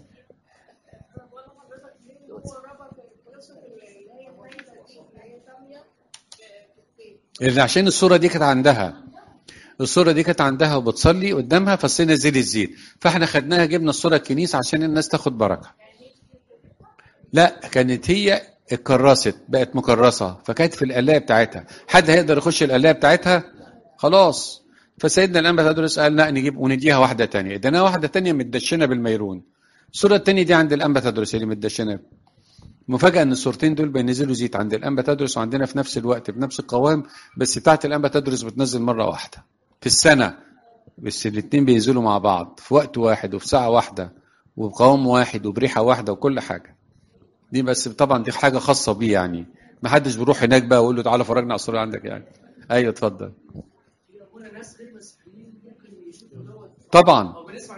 اللي عشان الصوره دي كانت عندها، الصوره دي كانت عندها وبتصلي قدامها فصينا زيت الزيت، فاحنا خدناها جبنا الصوره الكنيسه عشان الناس تاخد بركه. لا، كانت هي اتكرست، بقت مكرسه، فكانت في القلايه بتاعتها. حد هيقدر يخش القلايه بتاعتها؟ خلاص. فسيدنا الانبا تدرس قال لا نجيب ونديها واحده ثانيه، اديناها واحده ثانيه متدشنه بالميرون. الصوره الثانيه دي عند الانبا تدرس اللي متدشنه. مفاجاه ان الصورتين دول بينزلوا زيت عند الانبا تدرس وعندنا في نفس الوقت بنفس القوام، بس بتاعت الانبا تدرس بتنزل مره واحده في السنه، بس الاثنين بينزلوا مع بعض في وقت واحد وفي ساعه واحده وبقوام واحد وبريحه واحده وكل حاجه. دي بس طبعا دي حاجه خاصه بيه يعني، ما حدش بيروح هناك بقى ويقول له تعالى فرجنا على الصوره عندك يعني. ايوه اتفضل. طبعا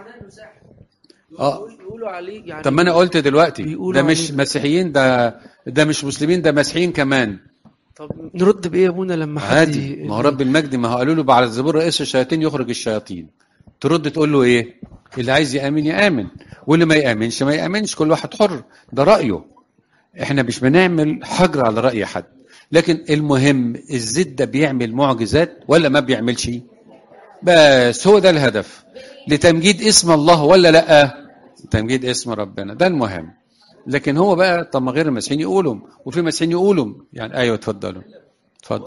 اه يقولوا عليه يعني. طب ما انا قلت دلوقتي ده مش مسيحيين، ده ده مش مسلمين، ده مسيحيين كمان. طب نرد بايه يا ابونا لما حد عادي؟ ما هو رب المجد ما هو قالوا له بعد الزبور رئيس الشياطين يخرج الشياطين. ترد تقول له ايه؟ اللي عايز يامن يامن، واللي ما يامنش ما يامنش، كل واحد حر، ده رايه. احنا مش بنعمل حجر على راي حد، لكن المهم الزيت ده بيعمل معجزات ولا ما بيعملش؟ بس هو ده الهدف. لتمجيد اسم الله ولا لا؟ تمجيد اسم ربنا، ده المهم. لكن هو بقى طب ما غير المسيحيين يقولوا، وفي مسيحيين يقولوا يعني. ايوه اتفضلوا اتفضل.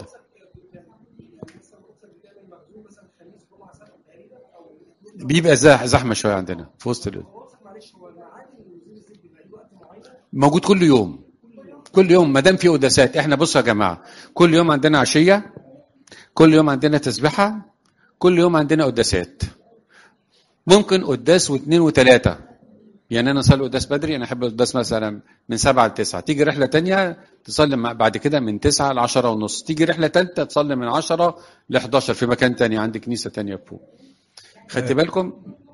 بيبقى زحمه شويه عندنا في وسط اليوم. موجود كل يوم، كل يوم ما دام في قداسات. احنا بصوا يا جماعه، كل يوم عندنا عشيه، كل يوم عندنا تسبيحه، كل يوم عندنا قداسات. ممكن قداس واثنين وثلاثه، يعني انا اصلي قداس بدري، انا احب القداس مثلا من سبعة لتسعة، تيجي رحله تانية تصلي بعد كده من تسعة لعشرة ونص، تيجي رحله ثالثه تصلي من عشرة لحداشر في مكان تاني عندي كنيسه تانية فوق. خدت بالكم؟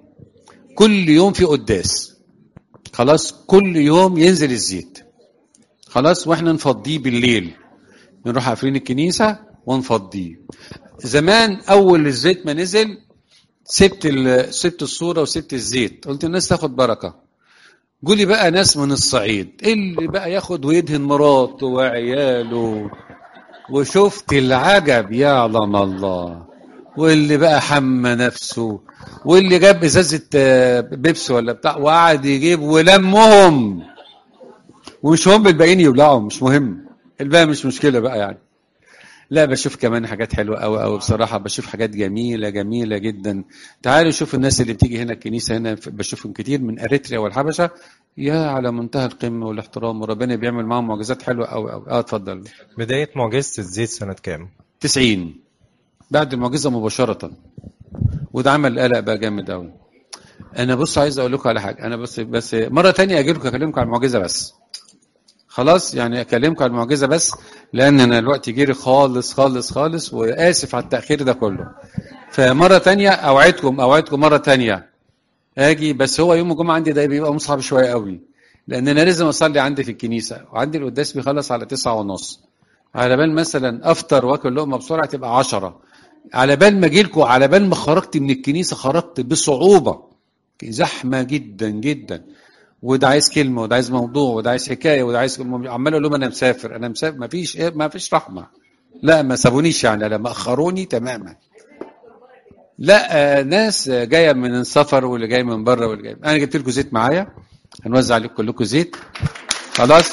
كل يوم في قداس، خلاص كل يوم ينزل الزيت، خلاص واحنا نفضيه بالليل، نروح قافلين الكنيسه ونفضيه. زمان اول الزيت ما نزل سبت سبت الصوره وسبت الزيت، قلت الناس تاخد بركه. قولي بقى ناس من الصعيد اللي بقى ياخد ويدهن مراته وعياله، وشفت العجب يعلم الله، واللي بقى حمى نفسه، واللي جاب ازازه بيبسي ولا بتاع وقعد يجيب ولمهم، ومش مهم الباقيين يولعوا، مش مهم الباقي، مش مشكله بقى يعني. لا بشوف كمان حاجات حلوه قوي قوي بصراحه، بشوف حاجات جميله جميله جدا. تعالوا شوف الناس اللي بتيجي هنا الكنيسه هنا، بشوفهم كتير من اريتريا والحبشه، يا على منتهى القمه والاحترام، وربنا بيعمل معاهم معجزات حلوه قوي قوي. اه اتفضل. بدايه معجزه الزيت سنه كام؟ تسعين، بعد المعجزه مباشره، وده عمل قلق بقى جامد قوي. انا بص عايز اقول لكم على حاجه، انا بس بس مره ثانيه اجي لكم اكلمكم عن المعجزه بس، خلاص يعني اكلمكم عن المعجزه بس، لان انا الوقت جري خالص خالص خالص، واسف على التاخير ده كله. فمره ثانيه اوعدكم اوعدكم مره ثانيه اجي، بس هو يوم الجمعه عندي ده بيبقى مصعب شويه قوي، لان انا لازم اصلي عندي في الكنيسه، وعندي القداس بيخلص على تسعة ونص، على بال مثلا افطر واكل لقمه بسرعه تبقى عشرة، على بال ما اجي لكم، على بال ما خرجت من الكنيسه خرجت بصعوبه، زحمه جدا جدا، وده عايز كلمه، وده عايز موضوع، وده عايز حكايه، وده عايز، عمال اقول لهم انا مسافر انا مسافر، ما فيش ما فيش رحمه، لا ما سابونيش يعني، لا ما اخروني تماما، لا آه ناس جايه من السفر واللي جاي من بره واللي جاي. انا جبت لكم زيت معايا، هنوزع عليكم كلكم زيت، خلاص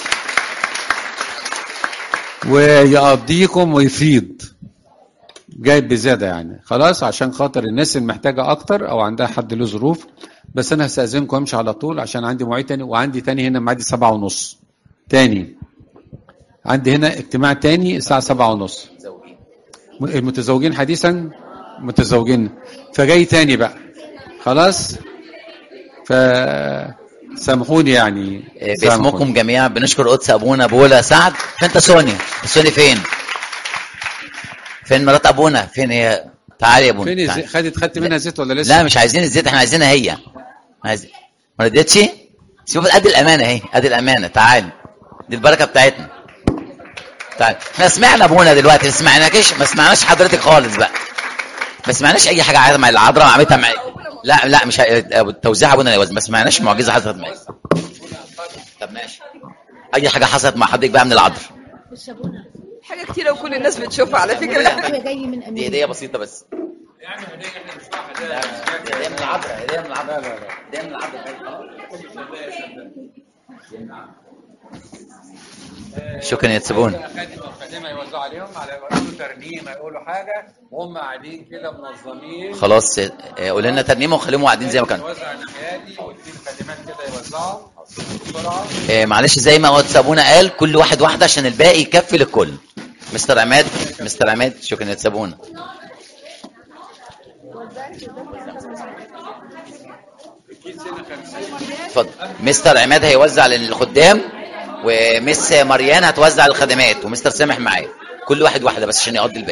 ويقضيكم ويفيض، جايب بزياده يعني، خلاص عشان خاطر الناس اللي محتاجه اكتر او عندها حد له ظروف. بس انا هستاذنكم امشي على طول عشان عندي مواعيد تاني، وعندي تاني هنا معادي سبعة ونص، تاني عندي هنا اجتماع تاني الساعه سبعة ونص، المتزوجين حديثا متزوجين، فجاي تاني بقى، خلاص فسامحوني يعني. باسمكم جميعا بنشكر قدس ابونا بولا سعد. فين سونيا؟ سوني فين؟ فين مرات ابونا؟ فين هي؟ تعالي يا ابونا. فين خدت خدت منها زيت ولا لسه؟ لا مش عايزين الزيت، احنا عايزينها هي. عايز ما ردتش؟ شوف ادي الامانه اهي، ادي الامانه، تعالي دي البركه بتاعتنا. تعالي احنا سمعنا ابونا دلوقتي، ما سمعناكش، ما سمعناش حضرتك خالص بقى، ما سمعناش اي حاجه عايزه مع العذراء عملتها مع، لا لا مش توزيع ابونا، ما سمعناش معجزه حصلت معايا. طب ماشي، اي حاجه حصلت مع حضرتك بقى من العذراء. حاجه كتيره وكل الناس بتشوفها على فكره. دي هديه بسيطه بس يعني، هديه احنا مش هديه من العذراء، هديه من العذراء، هديه من العذراء. شكرا يا تسبون. خادمه يوزعوا عليهم، على يقولوا ترنيمه، يقولوا حاجه وهم قاعدين كده منظمين، خلاص قول لنا ترنيمه وخليهم قاعدين زي ما كانوا. نوزع ناحياتي وادي الخادمات كده يوزعوا بسرعه. إيه معلش زي ما قلت ابونا قال، كل واحد واحده عشان الباقي يكفي للكل. مستر عماد، مستر عماد شكرا يا تسبون. اتفضل. مستر عماد هيوزع للخدام، ومس مريان هتوزع للخدمات، ومستر سامح معايا، كل واحد واحده بس عشان يقضي الباقي.